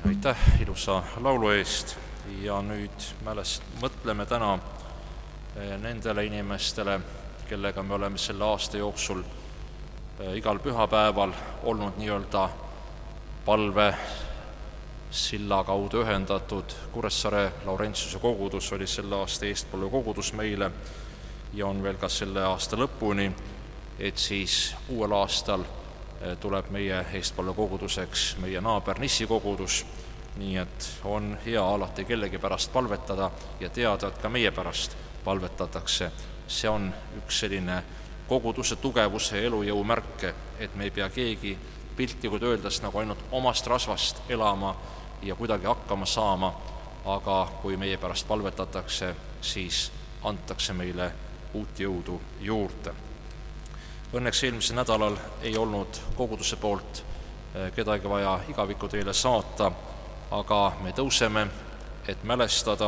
aitäh ilusa laulu eest ja nüüd mõtleme täna nendele inimestele, kellega me oleme selle aasta jooksul igal pühapäeval olnud nii-öelda palve silla kaudu ühendatud. Kuressaare Laurentiuse kogudus oli selle aasta eestpalve kogudus meile ja on veel ka selle aasta lõpuni, et siis uuel aastal tuleb meie eestpalve koguduseks meie naaber Nissi kogudus, nii et on hea alati kellegi pärast palvetada ja teada, et ka meie pärast palvetatakse. See on üks selline koguduse tugevuse ja elujõu märke, et me ei pea keegi piltlikult öeldes nagu ainult omast rasvast elama ja kuidagi hakkama saama, aga kui meie pärast palvetatakse, siis antakse meile uut jõudu juurde. Õnneks eelmisel nädalal ei olnud koguduse poolt kedagi vaja igaviku teile saata, aga me tõuseme, et mälestada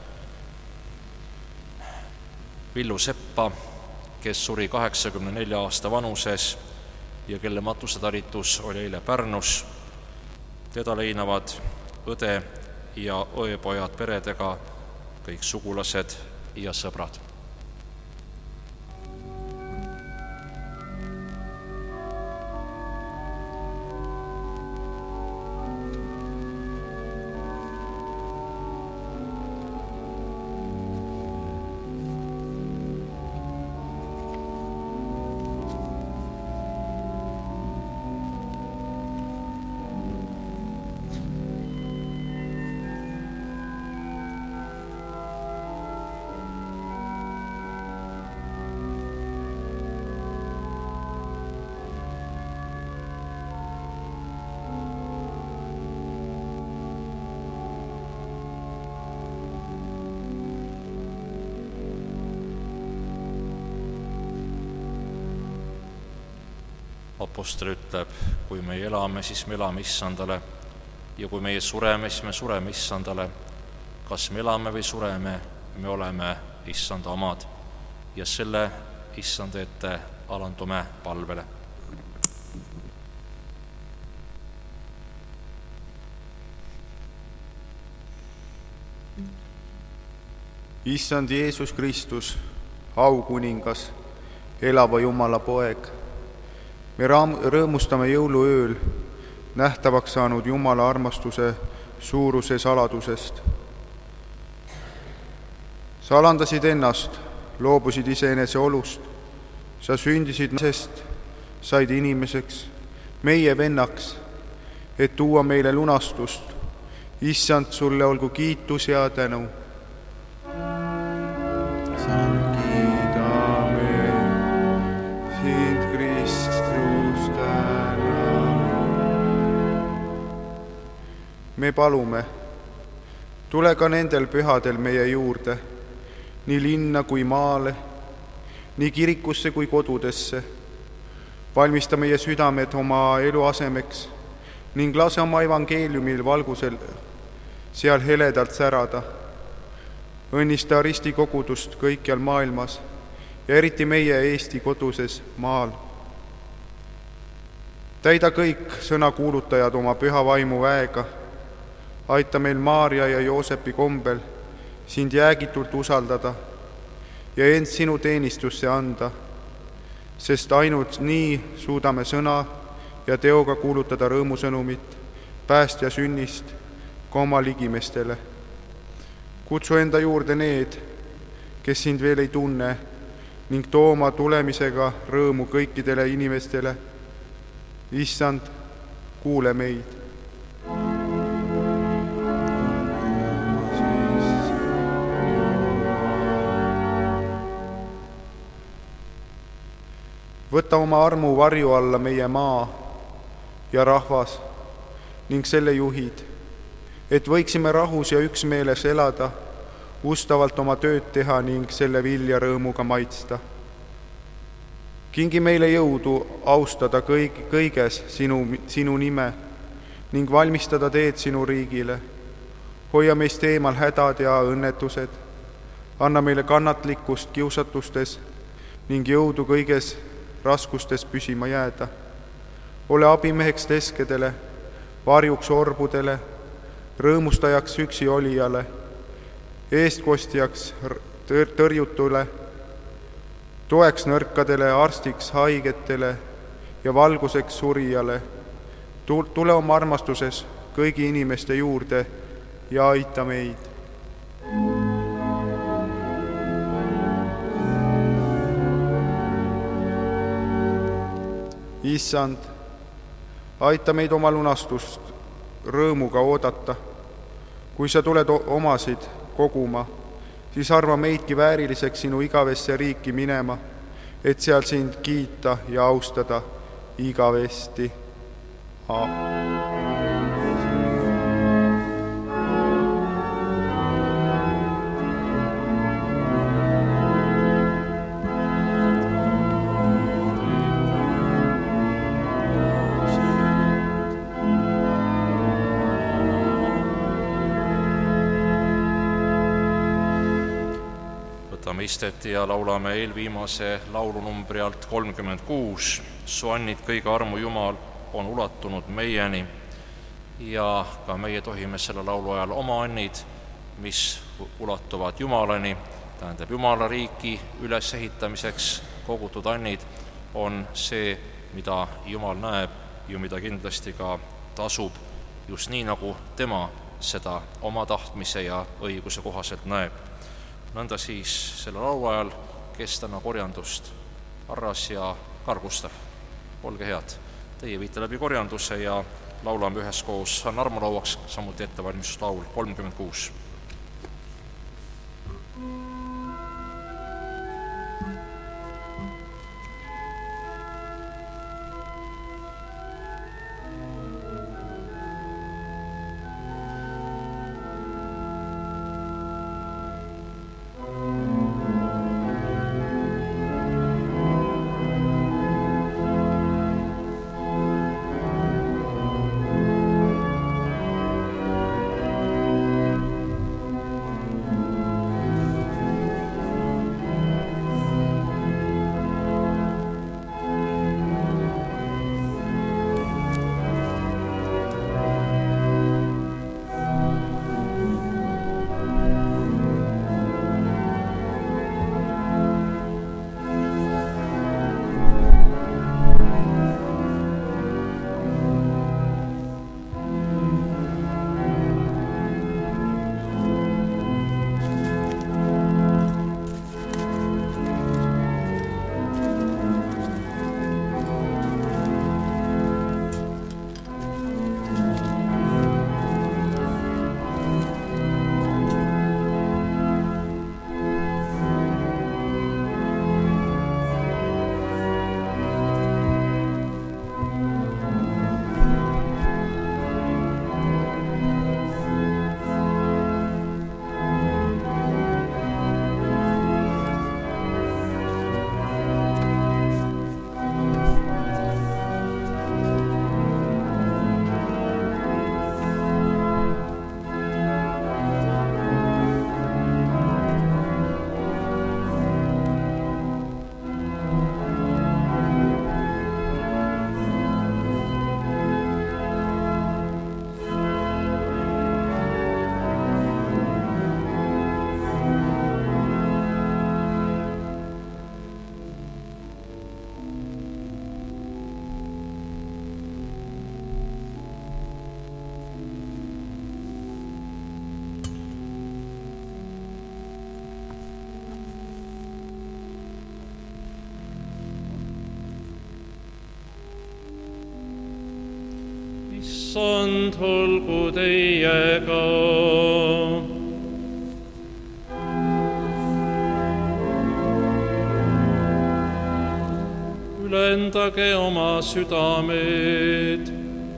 Villu Seppa, kes suri 84 aasta vanuses ja kelle matusetalitus oli eile Pärnus. Teda leinavad õde ja õepojad peredega, kõik sugulased ja sõbrad. Apostel ütleb, kui me elame, siis me elame Issandale ja kui meie sureme, siis me sureme Issandale. Kas me elame või sureme, me oleme Issanda omad ja selle Issanda ette alandume palvele. Issand Jeesus Kristus, aukuningas, elava Jumala poeg, me rõõmustame jõuluööl nähtavaks saanud Jumala armastuse suuruse saladusest. Sa alandasid ennast, loobusid iseenese olust, sa sündisid naisest, said inimeseks, meie vennaks, et tuua meile lunastust. Issand, sulle olgu kiitus ja tänu. Me palume, tule ka nendel pühadel meie juurde, nii linna kui maale, nii kirikusse kui kodudesse. Valmista meie südamed oma eluasemeks ning lase oma evangeeliumil valgusel seal heledalt särada. Õnnista Risti kogudust kõikjal maailmas ja eriti meie Eesti koduses maal. Täida kõik sõnakuulutajad oma püha vaimu väega. Aita meil Maarja ja Joosepi kombel sind jäägitult usaldada ja end sinu teenistusse anda, sest ainult nii suudame sõna ja teoga kuulutada rõõmusõnumit päästja sünnist ka oma ligimestele. Kutsu enda juurde need, kes sind veel ei tunne, ning too oma tulemisega rõõmu kõikidele inimestele. Issand, kuule meid. Võta oma armu varju alla meie maa ja rahvas ning selle juhid, et võiksime rahus ja üksmeeles elada, ustavalt oma tööd teha ning selle vilja rõõmuga maitsta. Kingi meile jõudu austada kõiges sinu nime ning valmistada teed sinu riigile. Hoia meist eemal hädad ja õnnetused, anna meile kannatlikkust kiusatustes ning jõudu kõiges raskustes püsima jääda. Ole abimeheks leskedele, varjuks orbudele rõõmustajaks üksi olijale, eestkostjaks tõrjutule, toeks nõrkadele, arstiks haigetele ja valguseks surijale. Tule oma armastuses kõigi inimeste juurde ja aita meid. Issand, aita meid oma lunastust rõõmuga oodata. Kui sa tuled omasid koguma, siis arva meidki vääriliseks sinu igavesse riiki minema, et seal sind kiita ja austada igavesti. Võtame istet ja laulame eelviimase laulunumbri alt 36. Su annid kõige armu Jumal on ulatunud meieni ja ka meie tohime selle laulu ajal oma annid, mis ulatuvad Jumalani, tähendab Jumala riiki ülesehitamiseks kogutud annid, on see, mida Jumal näeb ja mida kindlasti ka tasub, just nii, nagu tema seda oma tahtmise ja õiguse kohaselt näeb. Nõnda siis selle laulu ajal, kes täna korjandust arras ja kargustav. Olge head, teie viite läbi korjanduse ja laulame üheskoos Anna armulauaks, samuti ettevalmistuslaul 36. Issand, olgu teiega. Ülendage oma südamed.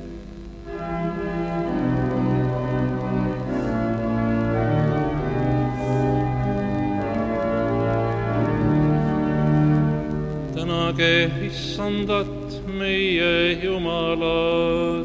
Tänage Issandat, meie Jumalat.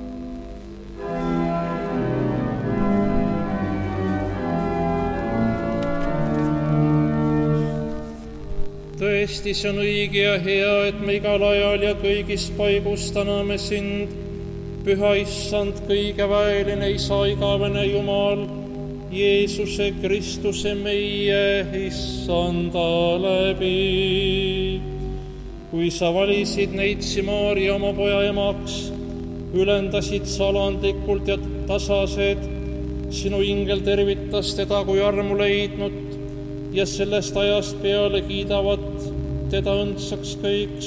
Tõesti, see on õige ja hea, et me igal ajal ja kõigis paigus täname sind, püha issand, kõigeväeline isa, igavene Jumal, Jeesuse Kristuse meie issanda läbi. Kui sa valisid neitsi Maarja oma poja emaks, ülendasid sa alandlikult ja tasased, sinu ingel tervitas teda kui armu leidnud ja sellest ajast peale kiidavad teda õndsaks kõik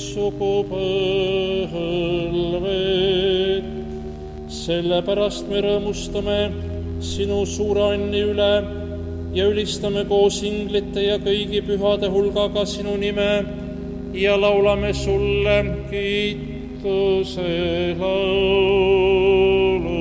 sugupõlved. Sellepärast me rõõmustame sinu suure anni üle ja ülistame koos inglite ja kõigi pühade hulgaga sinu nime ja laulame sulle kiituse laulu.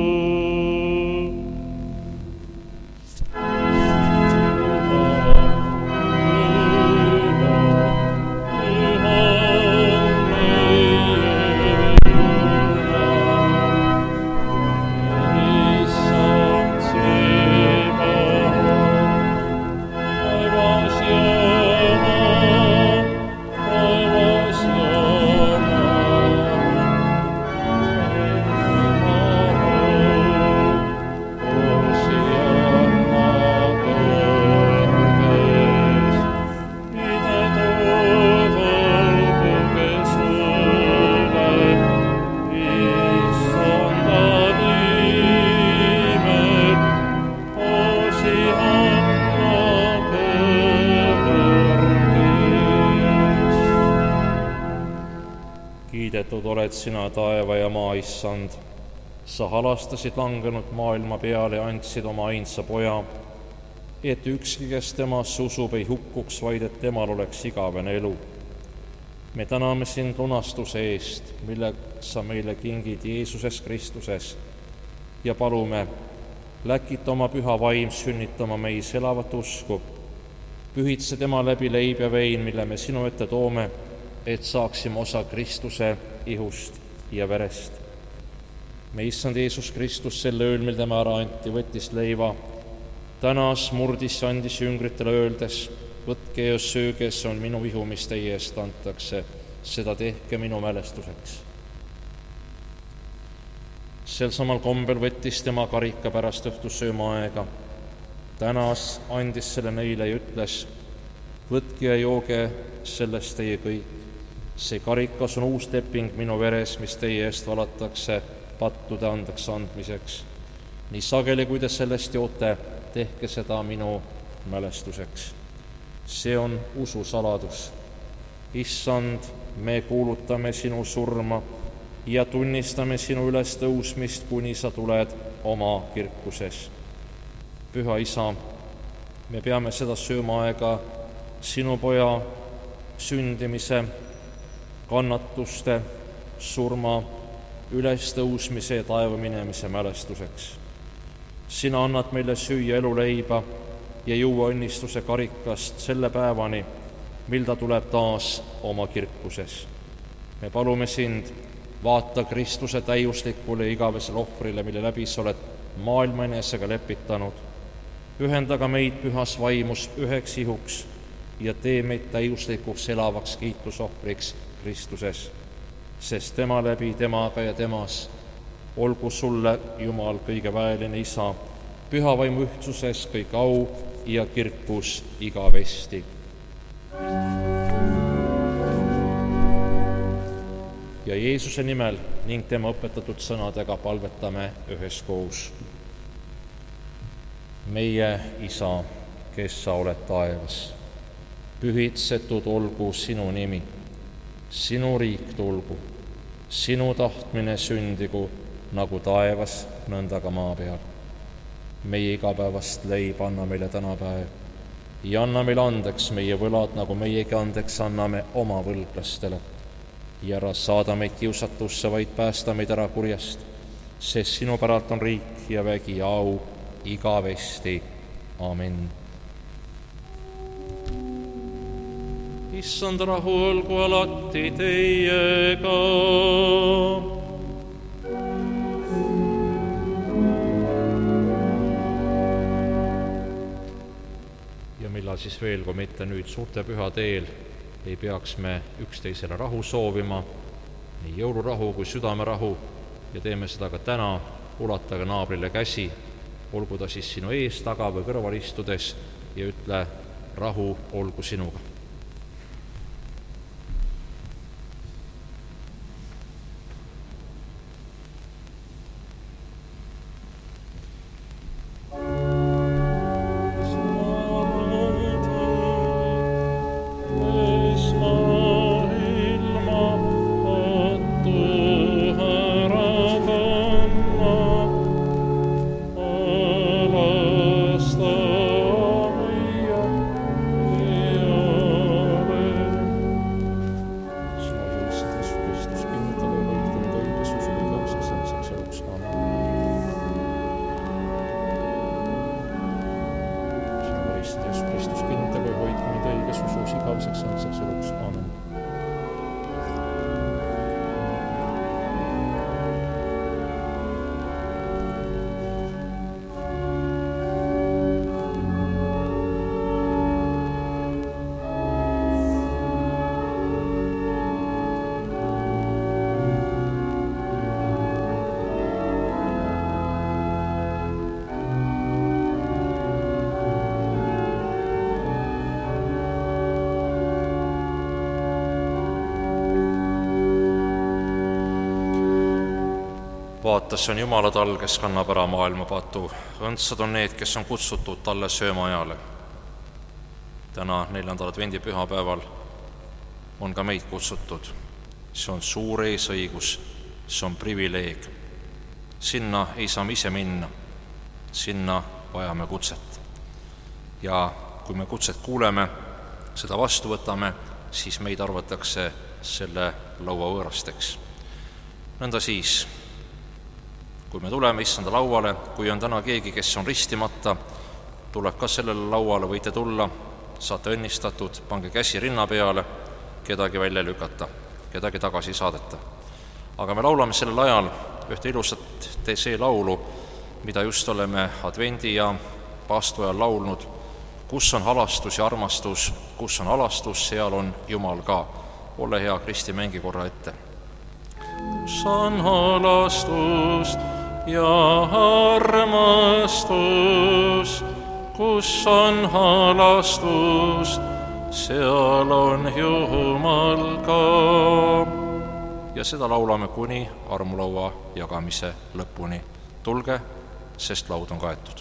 Kiidetud oled sina, taeva ja maa issand. Sa halastasid langenud maailma peale ja andsid oma ainsa poja, et ükski, kes temasse usub, ei hukkuks, vaid et temal oleks igavene elu. Me täname sind lunastuse eest, mille sa meile kingid Jeesuses Kristuses ja palume, läkita oma püha vaim sünnitama meis elavat usku. Pühitse tema läbi leib ja vein, mille me sinu ette toome, et saaksime osa Kristuse ihust ja verest. Me issand Jeesus Kristus selle ööl, mil tema ära anti, võttis leiva, tänas, murdis ja andis jüngritele öeldes, võtke ja sööge, see on minu ihu, mis teie eest antakse, seda tehke minu mälestuseks. Sel samal kombel võttis tema karika pärast õhtusööma aega, tänas, andis selle neile ja ütles, võtke ja jooge sellest teie kõik. See karikas on uus leping minu veres, mis teie eest valatakse pattude andeks andmiseks. Nii sageli, kui te sellest joote, tehke seda minu mälestuseks. See on usu saladus. Issand, me kuulutame sinu surma ja tunnistame sinu ülestõusmist, kuni sa tuled oma kirkuses. Püha isa, me peame seda sööma aega sinu poja sündimise, kannatuste, surma, ülestõusmise ja taeva minemise mälestuseks. Sina annad meile süüa eluleiba ja juua õnnistuse karikast selle päevani, mil ta tuleb taas oma kirkuses. Me palume sind, vaata Kristuse täiuslikule igavesele ohvrile, mille läbi sa oled maailma enesega lepitanud. Ühendaga meid pühas vaimus üheks ihuks ja tee meid täiuslikuks elavaks kiitusohvriks Kristuses, sest tema läbi, temaga ja temas olgu sulle, Jumal, kõigeväeline isa, püha vaimu ühtsuses kõik au ja kirkus igavesti. Ja Jeesuse nimel ning tema õpetatud sõnadega palvetame üheskoos. Meie isa, kes sa oled taevas, pühitsetud olgu sinu nimi. Sinu riik tulgu, sinu tahtmine sündigu nagu taevas, nõnda ka maa peal. Meie igapäevast leib anna meile tänapäev ja anna meile andeks meie võlad, nagu meiegi andeks anname oma võlglastele. Ja ära saada meid kiusatusse, vaid päästa meid ära kurjast, sest sinu päralt on riik ja vägi ja au igavesti. Amen. Issand, rahu olgu alati teiega. Ja millal siis veel, kui mitte nüüd suurte pühade eel, ei peaks me üksteisele rahu soovima, nii jõulurahu kui südamerahu, ja teeme seda ka täna, ulata ka naabrile käsi, olgu ta siis sinu ees, taga või kõrval istudes, ja ütle: rahu olgu sinuga. vaata, see on Jumala tall, kes kannab ära maailma patu. Õndsad on need, kes on kutsutud talle söömaajale. Täna, 4. advendi pühapäeval on ka meid kutsutud. See on suur eesõigus, see on privileeg. Sinna ei saa me ise minna, sinna vajame kutset. Ja kui me kutset kuuleme, seda vastu võtame, siis meid arvatakse selle laua võõrasteks. Nõnda siis, kui me tuleme issanda lauale, kui on täna keegi, kes on ristimata, tuleb ka sellele lauale, võite tulla, saate õnnistatud, pange käsi rinna peale, kedagi välja lükata, kedagi tagasi saadeta. Aga me laulame sellel ajal ühte ilusat see laulu, mida just oleme advendi ja paastu ajal laulnud. Kus on halastus ja armastus, kus on halastus, seal on Jumal ka. Ole hea, Kristi, mängi korra ette. Kus on halastus ja armastus, kus on halastus, seal on Jumal ka. Ja seda laulame kuni armulaua jagamise lõpuni. Tulge, sest laud on kaetud.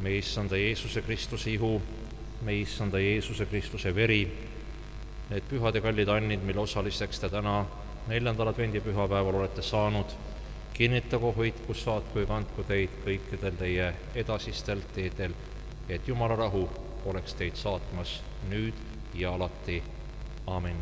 meie issanda Jeesuse Kristuse ihu, meie issanda Jeesuse Kristuse veri, need pühad ja kallid annid, mille osaliseks te täna 4. advendipühapäeval olete saanud, kinnitagu, hoidku, saatku ja kandku teid kõikidel teie edasistel teedel, et Jumala rahu oleks teid saatmas nüüd ja alati. Aamen.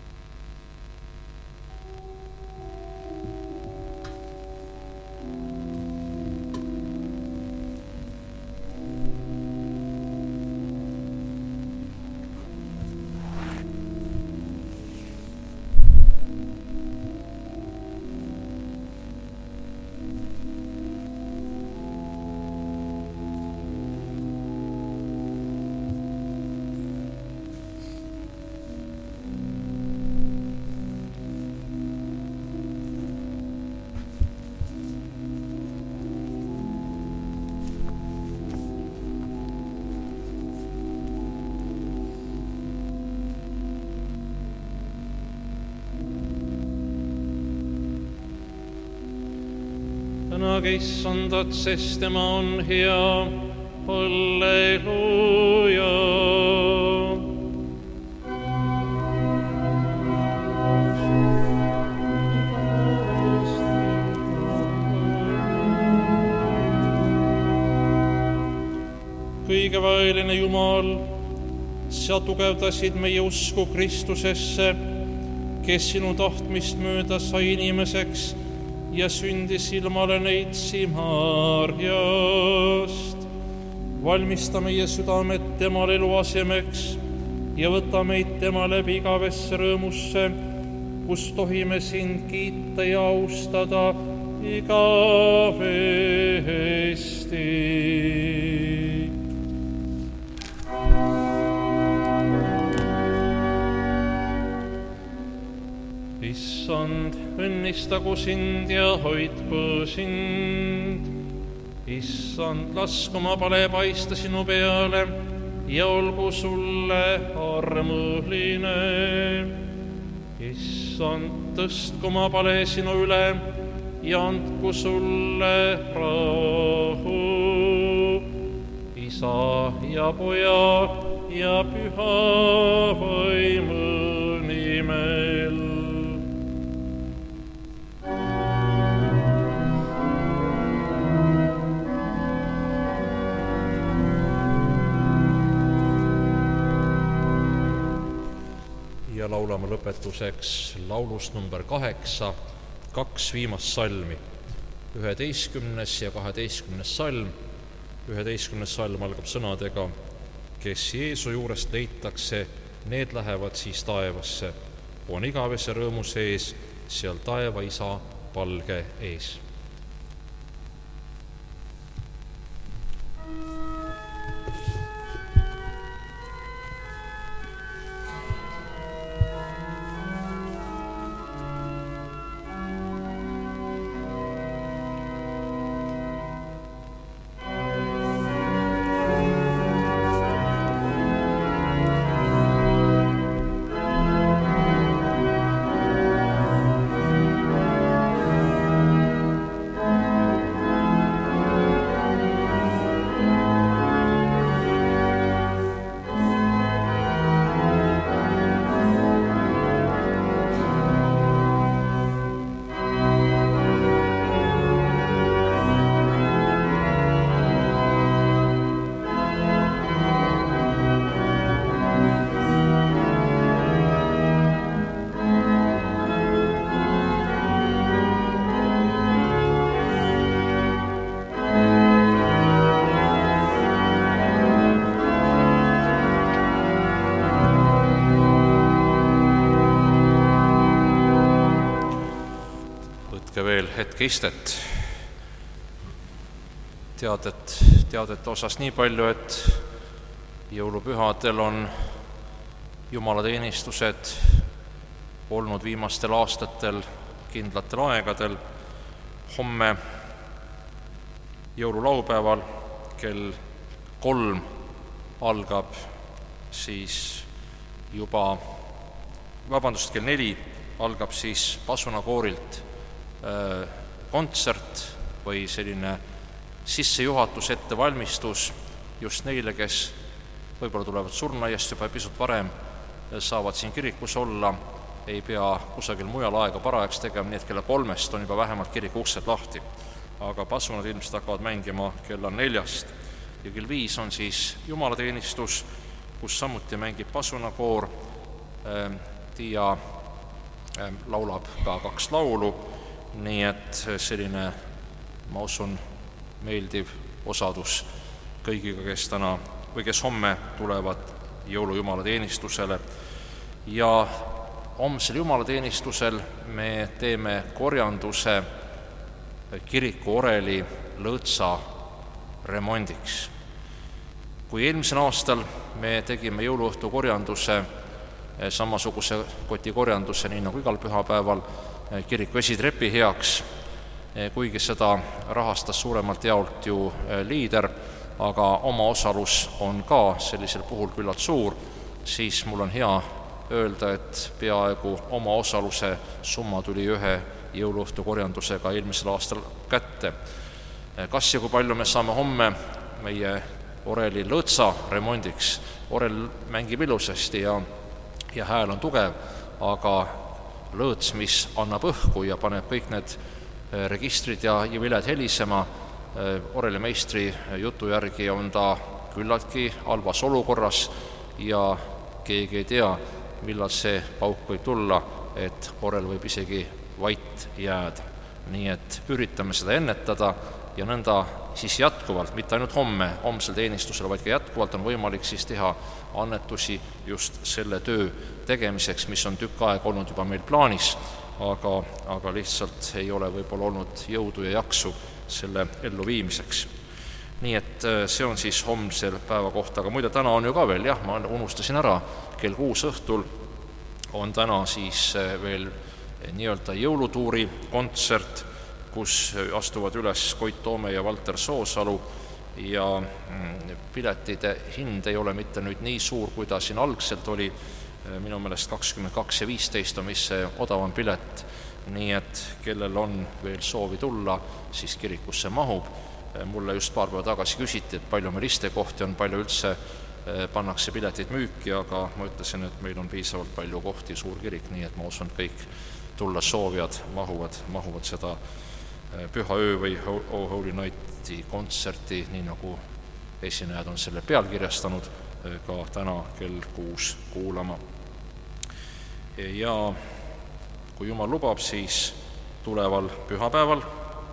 Tänage issandat, sest tema on hea. Halleluuja. Kõigeväeline Jumal, sa tugevdasid meie usku Kristusesse, kes sinu tahtmist mööda sai inimeseks ja sündis ilmale neitsi Maarjast. Valmista meie südamed temal eluasemeks ja võta meid tema läbi igavesse rõõmusse, kus tohime sind kiita ja austada igavesti. Issand, õnnistagu sind ja hoidku sind. Issand, lasku oma pale paista sinu peale ja olgu sulle armuline. Issand, tõstku oma pale sinu üle ja andku sulle rahu. Isa ja Poja ja Püha Vaimu nimel. Ja laulame lõpetuseks laulust number 8, 2 viimast salmi, 11. ja 12. salm. 11. salm algab sõnadega: kes Jeesu juurest leitakse, need lähevad siis taevasse, on igavese rõõmu sees, seal taeva Isa palge ees. Veel hetke istet. Teadete osas nii palju, et jõulupühadel on jumalateenistused olnud viimastel aastatel kindlatel aegadel. Homme jõululaupäeval kell 3 algab siis juba, kell 4 algab siis pasunakoorilt kontsert või selline sissejuhatus, ettevalmistus just neile, kes võib-olla tulevad surnuaiast juba pisut varem, saavad siin kirikus olla, ei pea kusagil mujal aega parajaks tegema, nii et kella 3 on juba vähemalt kiriku uksed lahti. Aga pasunad ilmselt hakkavad mängima kella 4 ja kell 5 on siis jumalateenistus, kus samuti mängib pasunakoor. Tiia laulab ka 2 laulu, nii et selline, ma usun, meeldiv osadus kõigiga, kes täna või kes homme tulevad jõulujumalateenistusele. Ja homsel jumalateenistusel me teeme korjanduse kiriku oreli lõõtsa remondiks. Kui eelmisel aastal me tegime jõuluõhtu korjanduse, samasuguse kotikorjanduse, nii nagu igal pühapäeval, kiriku esitrepi heaks, kuigi seda rahastas suuremalt jaolt ju liider, aga oma osalus on ka sellisel puhul küllalt suur, siis mul on hea öelda, et peaaegu oma osaluse summa tuli ühe jõuluõhtu korjandusega eelmisel aastal kätte. Kas ja kui palju me saame homme meie oreli lõõtsa remondiks? Orel mängib ilusasti ja hääl on tugev, aga lõõts, mis annab õhku ja paneb kõik need registrid ja viled helisema, orelimeistri jutu järgi on ta küllaltki halvas olukorras ja keegi ei tea, millal see pauk võib tulla, et orel võib isegi vait jääda. Nii et üritame seda ennetada ja nõnda siis jätkuvalt, mitte ainult homsel teenistusel, vaid ka jätkuvalt on võimalik siis teha annetusi just selle töö tegemiseks, mis on tükk aega olnud juba meil plaanis, aga lihtsalt ei ole võib-olla olnud jõudu ja jaksu selle elluviimiseks. Nii et see on siis homsel päeva kohta, aga muide täna on ju ka veel, ma unustasin ära, kell 6 õhtul on täna siis veel nii-öelda jõulutuuri kontsert, kus astuvad üles Koit Toome ja Valter Soosalu ja piletide hind ei ole mitte nüüd nii suur, kui ta siin algselt oli, minu meelest 22 ja 15 on mis see odavam pilet, nii et kellel on veel soovi tulla, siis kirikusse mahub. Mulle just paar päeva tagasi küsiti, et palju meil istekohti on, palju üldse pannakse piletid müüki, aga ma ütlesin, et meil on piisavalt palju kohti, suur kirik, nii et ma usun, et kõik tulla soovijad mahuvad seda Püha öö või O Holy Nighti kontserti, nii nagu esinejad on selle pealkirjastanud, ka täna kell 6 kuulama. Ja kui Jumal lubab, siis tuleval pühapäeval,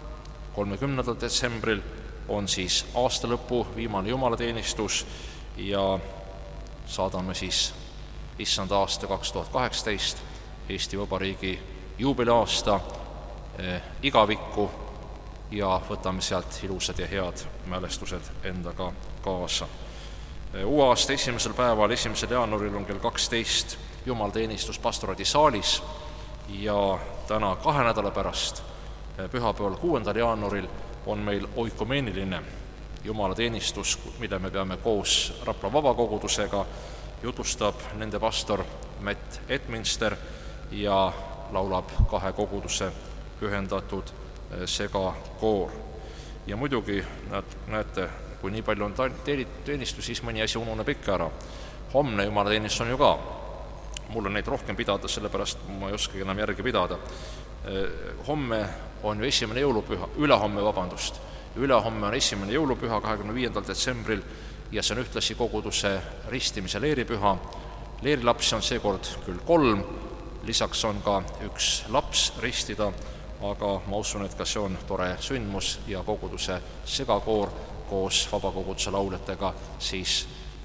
30. detsembril on siis aastalõpu viimane jumalateenistus ja saadame siis issanda aasta 2018 Eesti Vabariigi juubeliaasta igavikku ja võtame sealt ilusad ja head mälestused endaga kaasa. Uue aasta esimesel päeval, 1. jaanuaril on kell 12 jumalateenistus pastoraadisaalis ja täna 2 nädala pärast, pühapäeval 6. jaanuaril on meil oikumeeniline jumalateenistus, mille me peame koos Rapla vabakogudusega, jutustab nende pastor Matt Edminster ja laulab 2 koguduse pühendatud segakoor. Ja muidugi, näete, kui nii palju on teenistus, siis mõni asi ununeb ikka ära. Homne jumalateenistus on ju ka. Mul on neid rohkem pidada, sellepärast ma ei oskagi enam järgi pidada. Homme on ju esimene jõulupüha, ülehomme on esimene jõulupüha 25. detsembril ja see on ühtlasi koguduse ristimise leeripüha. Leerilapsi on seekord küll 3, lisaks on ka 1 laps ristida, aga ma usun, et ka see on tore sündmus ja koguduse segakoor koos vabakoguduse lauljatega siis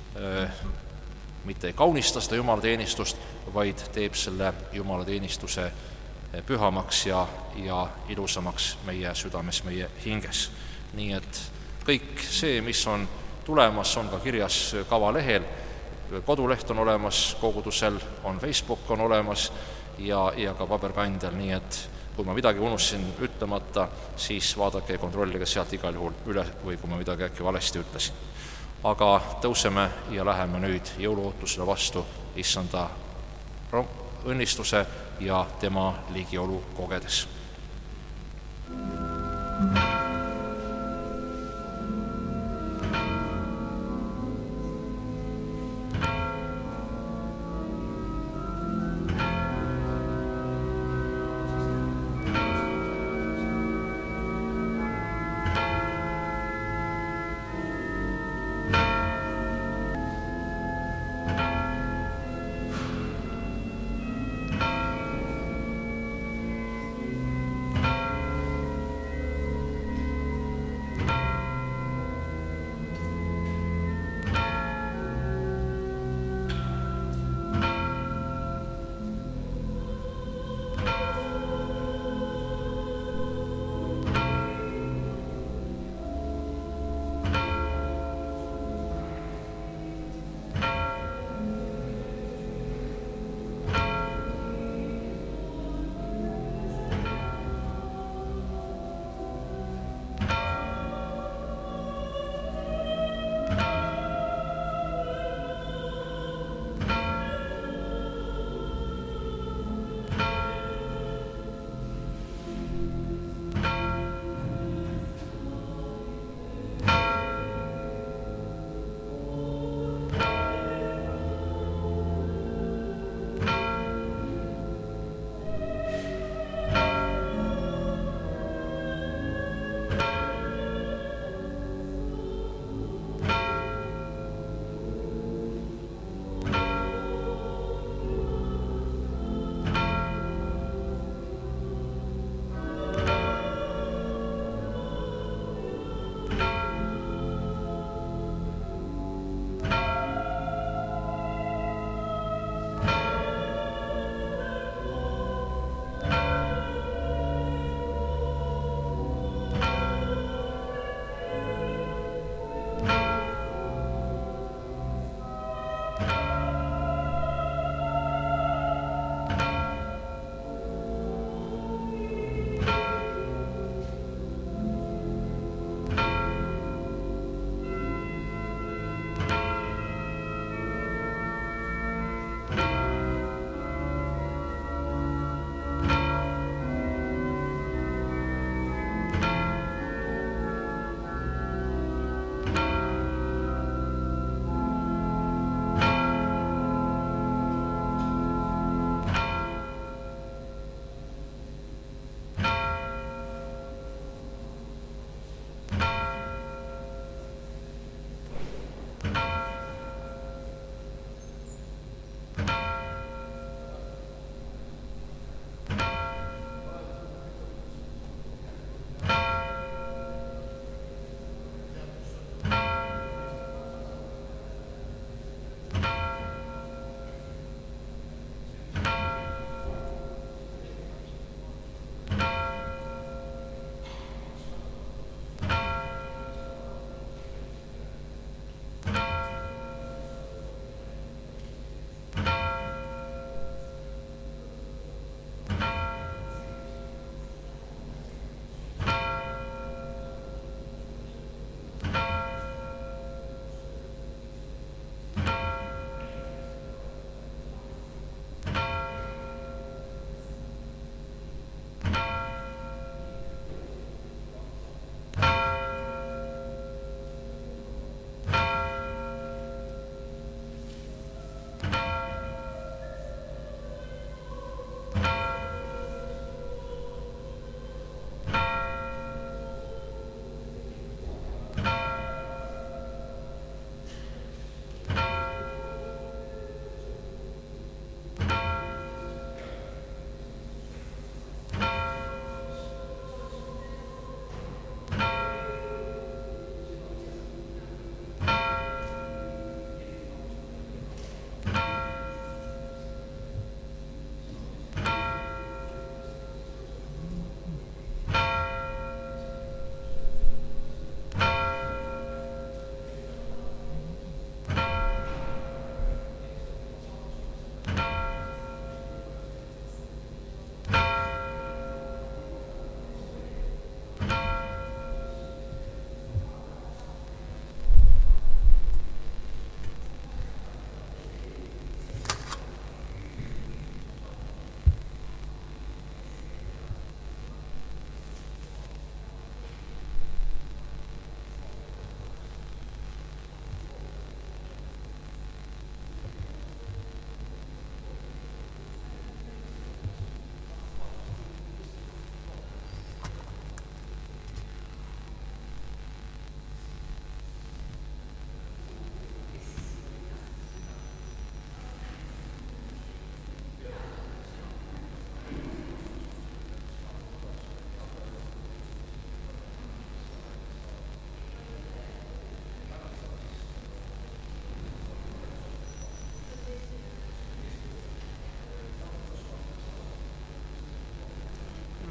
mitte ei kaunista seda jumalateenistust, vaid teeb selle jumalateenistuse pühamaks ja ilusamaks meie südames, meie hinges. Nii et kõik see, mis on tulemas, on ka kirjas kavalehel, koduleht on olemas, kogudusel on Facebook on olemas ja ka paberkandjal, nii et kui ma midagi unustasin ütlemata, siis vaadake ja kontrollige sealt igal juhul üle või kui ma midagi äkki valesti ütlesin. Aga tõuseme ja läheme nüüd jõuluootusele vastu issanda õnnistuse ja tema ligiolu kogedes.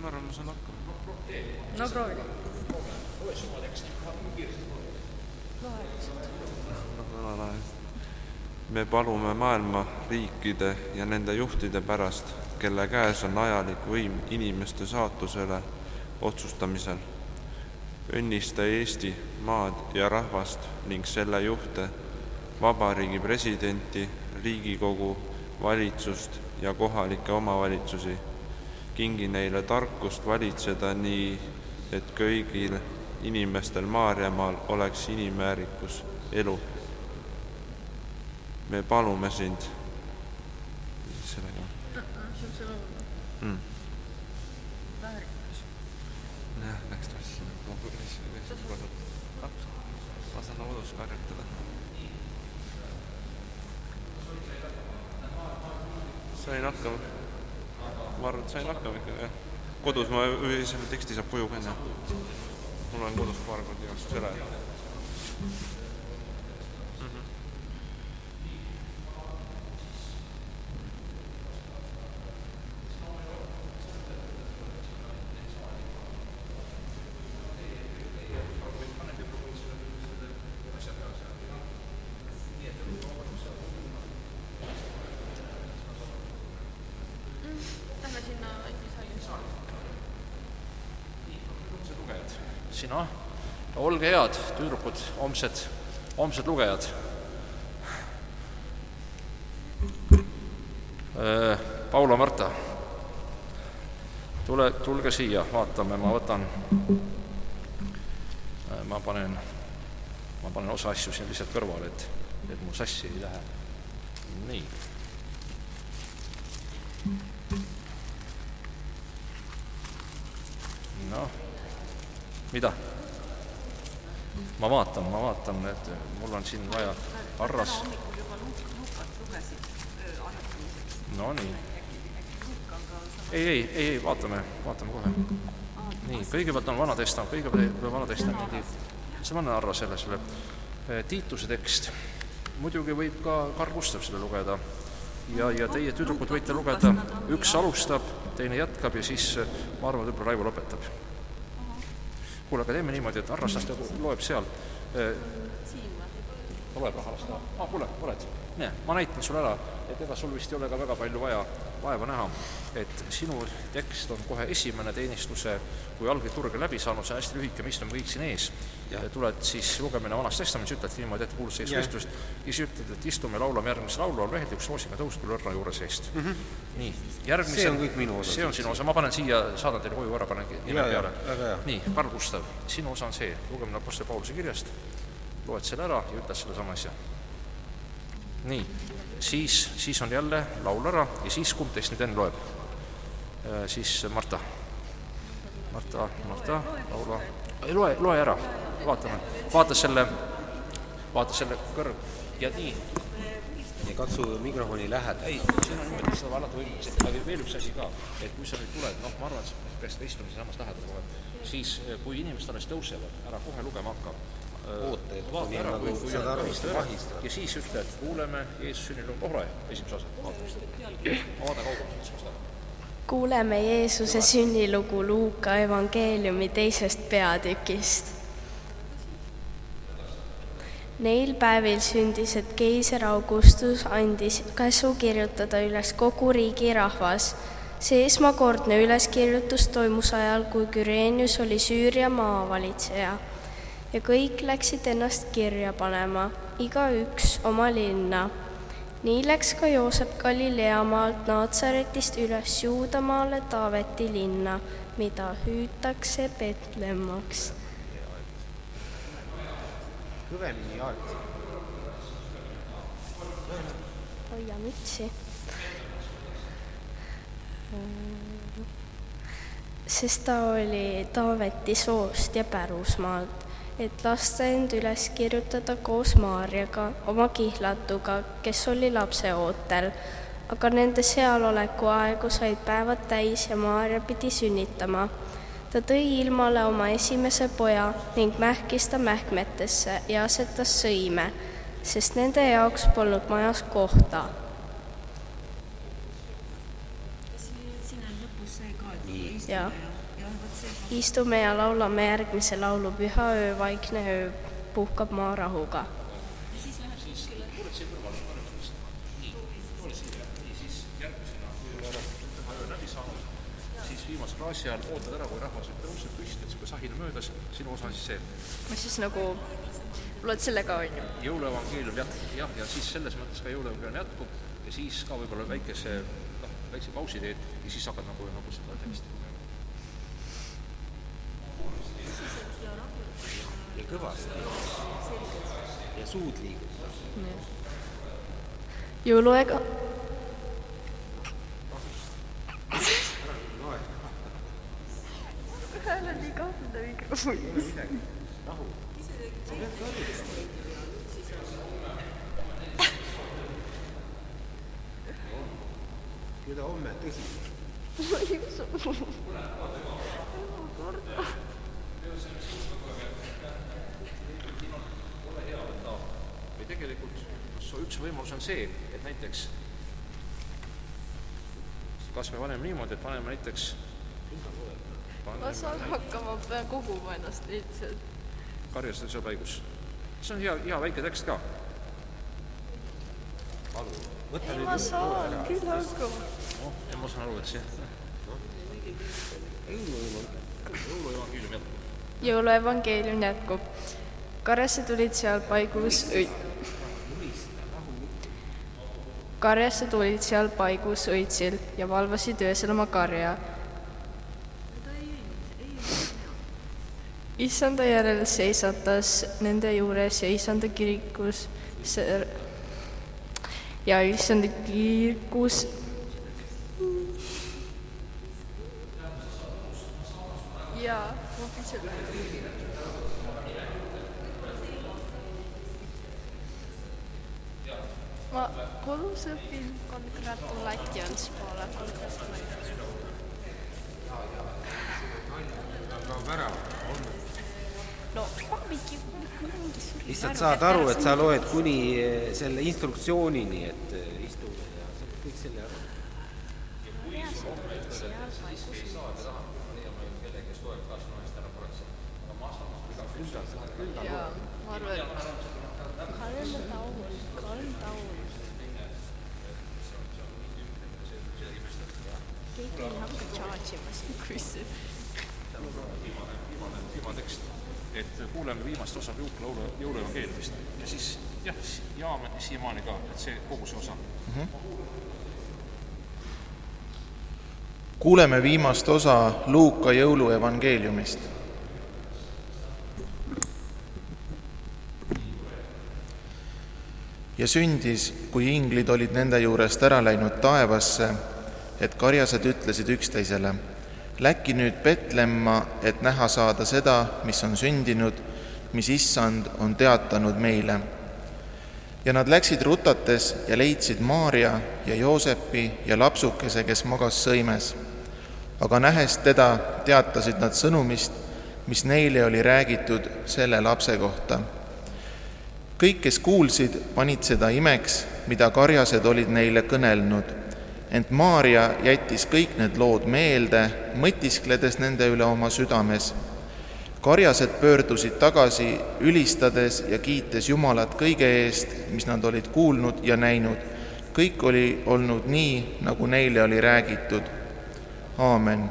ma arvan, ma saan hakkama. No proovi. Me palume maailma riikide ja nende juhtide pärast, kelle käes on ajalik võim inimeste saatusele otsustamisel. Õnnista Eesti maad ja rahvast ning selle juhte, vabariigi presidenti, Riigikogu, valitsust ja kohalikke omavalitsusi. Kingi neile tarkust valitseda nii, et kõigil inimestel Maarjamaal oleks inimväärikus elu. Me palume sind. Sellega. Jah, läks tassi. Ma saan kodus karjutada. Sain hakkama. Ma arvan, et sain hakkama ikka, jah. Kodus ma selle teksti saab koju känna. Mul on kodus paar kord igast selle. Sina, olge head, tüdrukud, homsed lugejad. Paula, Marta, tulge siia, vaatame, ma panen osa asju siin lihtsalt kõrvale, et mu sassi ei lähe. Nii. Noh. Mida? Ma vaatan, et mul on siin vaja Arras. No nii. Ei, vaatame kohe. Nii, kõigepealt on Vana Testamendi, see on Arra selle Tiituse tekst. Muidugi võib ka Karl Gustav selle lugeda ja teie tüdrukud võite lugeda, üks alustab, teine jätkab ja siis ma arvan, et Raivo lõpetab. Kuule, aga teeme niimoodi, et Arrastast loeb seal. Loeb Arrasta. Kuule, oled. Ma näitan sulle ära, et ega sul vist ei ole ka väga palju vaeva näha, et sinu tekst on kohe esimene teenistuse, kui algiturge läbi saanud, see on hästi lühike, me istume kõik siin ees. Tuled siis lugemine Vanast Testamendis, ütled niimoodi, et kuulud sees võistlust, ja siis ütled, et istume laulame järgmise laulu, on lehelt üks soosiga tõust küll õrna juures eest. Nii, järgmise... See on kõik minu osa. See on sinu osa, ma panen siia, saadan teile koju ära, panen nime peale. Nii, Karl Gustav, sinu osa on see, lugemine Apostel Pauluse kirjast, loed selle ära ja ütled selle sama asja. Nii, siis on jälle laul ära ja siis kumb teist nüüd enne loeb. Siis Marta, laula. Loe ära, vaata selle kõrv ja nii. Ja katsu mikrofoni läheda. Ei, siin on niimoodi, seda alati võimalik. Aga veel üks asi ka, et kui sa nüüd tuled, ma arvan, et peaks ka istumise samas lähedal kohe, siis kui inimesed alles tõusevad, ära kohe lugema hakkab. Oota, et vaata ära, kui saad arvist ära. Ja siis ütled, kuuleme Jeesus sünnilugu, esimese osa. Vaata kaugelt. Kuuleme Jeesuse sünnilugu Luuka evangeeliumi 2. peatükist. Neil päevil sündis, et keiser Augustus andis käsu kirjutada üles kogu riigi rahvas. See esmakordne üleskirjutus toimus ajal, kui Kyrenius oli Süüria maavalitseja. Ja kõik läksid ennast kirja panema, igaüks oma linna. Nii läks ka Joosep Galileamaalt Naatsaretist üles Juudamaale Taaveti linna, mida hüütakse Betlemmaks. Kõvemini aeg. Hoia mütsi. Sest ta oli Taaveti soost ja pärusmaalt, et lasta end üles kirjutada koos Maarjaga, oma kihlatuga, kes oli lapse ootel. Aga nende sealoleku aegu said päevad täis ja Maarja pidi sünnitama. Ta tõi ilmale oma esimese poja ning mähkis ta mähkmetesse ja asetas sõime, sest nende jaoks polnud majas kohta. Siin on lõpus see, ja istume ja laulame järgmise laulu Püha öö, vaikne öö, puhkab maa rahuga. Siis viimase klaasi ajal ootad ära, kui rahvas tõuseb püsti, et kui sahina möödas, sinu osa siis see. Ma siis nagu loed selle ka, on ju? Jõuluevangeelium jätkub, jah, ja siis selles mõttes ka jõuluevangeelium jätkub ja siis ka võib-olla väikese pausi teed ja siis hakkad nagu seda teksti. Ja kõvasti. Ja suud liigutab. Jõuluega... Hääl on nii kahtleda mikrofonis. Rahu. Küda homme tõsi. Ma ei usu. Või tegelikult üks võimalus on see, et näiteks kas me paneme niimoodi, et paneme näiteks Ma saan hakkama, pean koguma ennast lihtsalt. Karjastel seal paigus. See on hea väike tekst ka. Ei, ma saan küll hakkama. Ja ma saan aru, et see jõuluevangeelium jätkub. Jõuluevangeelium jätkub. Karjasse tulid seal paigus õitsil ja valvasid öösel oma karja. Issanda järel seisatas nende juures ja Issanda kirikus ma kodus õpin congratulations poole no mingi lihtsalt saad aru, et sa loed kuni selle instruktsioonini, et istu ja kõik selle aru. Jaa, ma arvan, et kalm taul. Keegi ei hakka charge'imas, kui see... Viimane tekst, et kuuleme viimast osa jõuluevangeeliumist ja siis jah, siiamaani ka, et see kogu see osa. Kuuleme viimast osa Luuka jõuluevangeeliumist. Ja sündis, kui inglid olid nende juurest ära läinud taevasse, et karjased ütlesid üksteisele, läki nüüd Betlemma, et näha saada seda, mis on sündinud, mis Issand on teatanud meile. Ja nad läksid rutates ja leidsid Maaria ja Joosepi ja lapsukese, kes magas sõimes. Aga nähes teda, teatasid nad sõnumist, mis neile oli räägitud selle lapse kohta. Kõik, kes kuulsid, panid seda imeks, mida karjased olid neile kõnelnud. Ent Maaria jättis kõik need lood meelde, mõtiskledes nende üle oma südames. Karjased pöördusid tagasi, ülistades ja kiites Jumalat kõige eest, mis nad olid kuulnud ja näinud. Kõik oli olnud nii, nagu neile oli räägitud. Aamen.